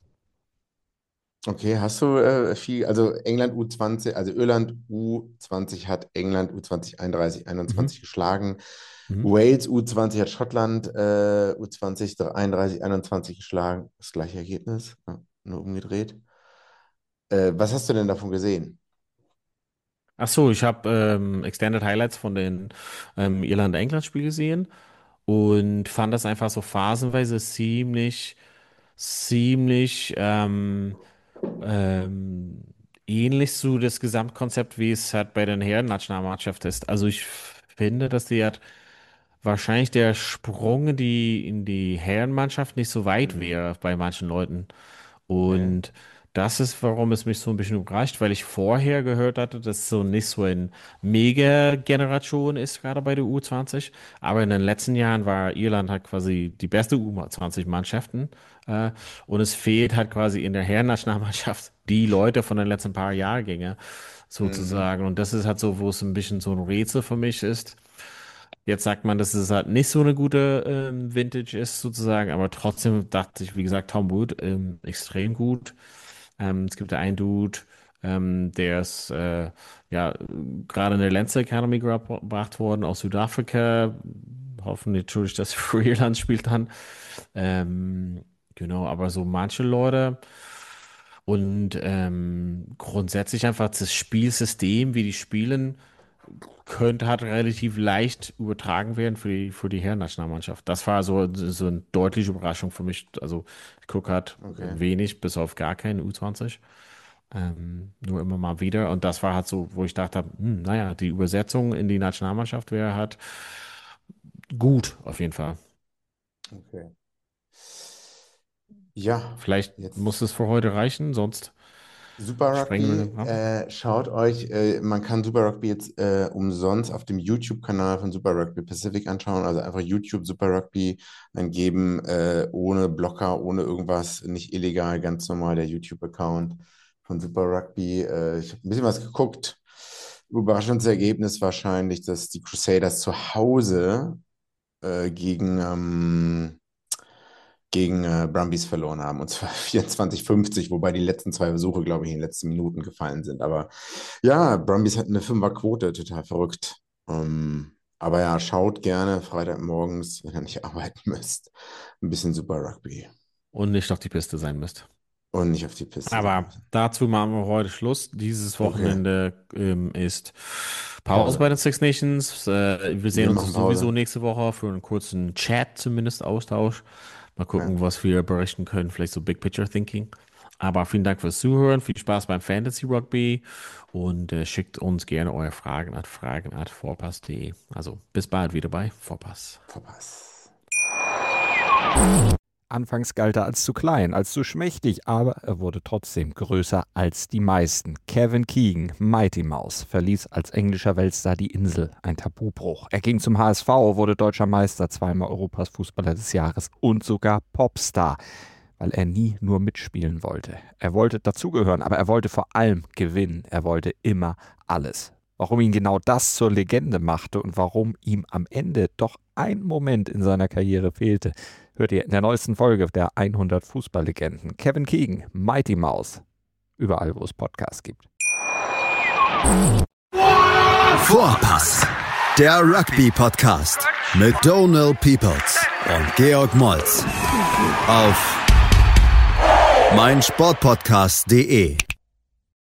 Okay, hast du äh, viel, also England U zwanzig, also Irland U zwanzig hat England U zwanzig einunddreißig, Mhm. einundzwanzig geschlagen. Mhm. Wales U zwanzig hat Schottland äh, U zwanzig einunddreißig, einundzwanzig geschlagen. Das gleiche Ergebnis, ja, nur umgedreht. Äh, was hast du denn davon gesehen? Ach so, ich habe ähm, Extended Highlights von den ähm, Irland-England-Spiel gesehen und fand das einfach so phasenweise ziemlich, ziemlich ähm, ähm, ähnlich zu das Gesamtkonzept, wie es halt bei den Herren-Nationalmannschaft ist. Also ich finde, dass die hat wahrscheinlich der Sprung in die, in die Herrenmannschaft nicht so weit Mhm. wäre bei manchen Leuten. Okay. Und das ist, warum es mich so ein bisschen überrascht, weil ich vorher gehört hatte, dass es so nicht so eine Mega-Generation ist, gerade bei der U zwanzig. Aber in den letzten Jahren war Irland halt quasi die beste U zwanzig-Mannschaften. Äh, und es fehlt halt quasi in der Herrennationalmannschaft die Leute von den letzten paar Jahrgängen Mhm. sozusagen. Und das ist halt so, wo es ein bisschen so ein Rätsel für mich ist. Jetzt sagt man, dass es halt nicht so eine gute ähm, Vintage ist, sozusagen, aber trotzdem dachte ich, wie gesagt, Tom Wood ähm, extrem gut. Ähm, es gibt da einen Dude, ähm, der ist äh, ja gerade in der Lancer Academy gebra- gebracht worden aus Südafrika. Hoffen natürlich, dass er für Irland spielt dann. Ähm, genau, aber so manche Leute und ähm, grundsätzlich einfach das Spielsystem, wie die spielen könnte halt relativ leicht übertragen werden für die, für die Herrennationalmannschaft. Das war so, so eine deutliche Überraschung für mich. Also ich gucke halt Okay. wenig, bis auf gar keinen U zwanzig. Ähm, nur immer mal wieder. Und das war halt so, wo ich dachte, hm, naja, die Übersetzung in die Nationalmannschaft wäre halt gut, auf jeden Fall. Okay. Ja, Vielleicht muss jetzt es für heute reichen, sonst Super sprengen wir Rugby. den Rahmen. Äh, schaut euch, äh, man kann Super Rugby jetzt äh, umsonst auf dem YouTube-Kanal von Super Rugby Pacific anschauen. Also einfach YouTube Super Rugby eingeben, äh, ohne Blocker, ohne irgendwas, nicht illegal, ganz normal der YouTube-Account von Super Rugby. Äh, ich habe ein bisschen was geguckt. Überraschendes Ergebnis wahrscheinlich, dass die Crusaders zu Hause äh, gegen ähm, gegen äh, Brumbies verloren haben. Und zwar vierundzwanzig fünfzig, wobei die letzten zwei Versuche, glaube ich, in den letzten Minuten gefallen sind. Aber ja, Brumbies hatten eine Fünferquote, total verrückt. Ähm, Aber ja, schaut gerne Freitagmorgens, wenn ihr nicht arbeiten müsst, ein bisschen Super Rugby. Und nicht auf die Piste sein müsst. Und nicht auf die Piste. Aber dazu machen wir heute Schluss. Dieses Wochenende okay. ähm, ist Pause, Pause bei den Six Nations. Äh, wir sehen wir uns sowieso nächste Woche für einen kurzen Chat, zumindest Austausch. Mal gucken, ja. was wir berichten können. Vielleicht so Big Picture Thinking. Aber vielen Dank fürs Zuhören. Viel Spaß beim Fantasy Rugby. Und äh, schickt uns gerne eure Fragen an fragen at vorpass punkt de. Also bis bald wieder bei Vorpass. Vorpass. Anfangs galt er als zu klein, als zu schmächtig, aber er wurde trotzdem größer als die meisten. Kevin Keegan, Mighty Mouse, verließ als englischer Weltstar die Insel, ein Tabubruch. Er ging zum H S V, wurde deutscher Meister, zweimal Europas Fußballer des Jahres und sogar Popstar, weil er nie nur mitspielen wollte. Er wollte dazugehören, aber er wollte vor allem gewinnen. Er wollte immer alles. Warum ihn genau das zur Legende machte und warum ihm am Ende doch ein Moment in seiner Karriere fehlte, hört ihr in der neuesten Folge der hundert Fußballlegenden. Kevin Keegan, Mighty Mouse. Überall, wo es Podcasts gibt. Vorpass, der Rugby-Podcast mit Donald Peoples und Georg Moltz auf meinsportpodcast punkt de.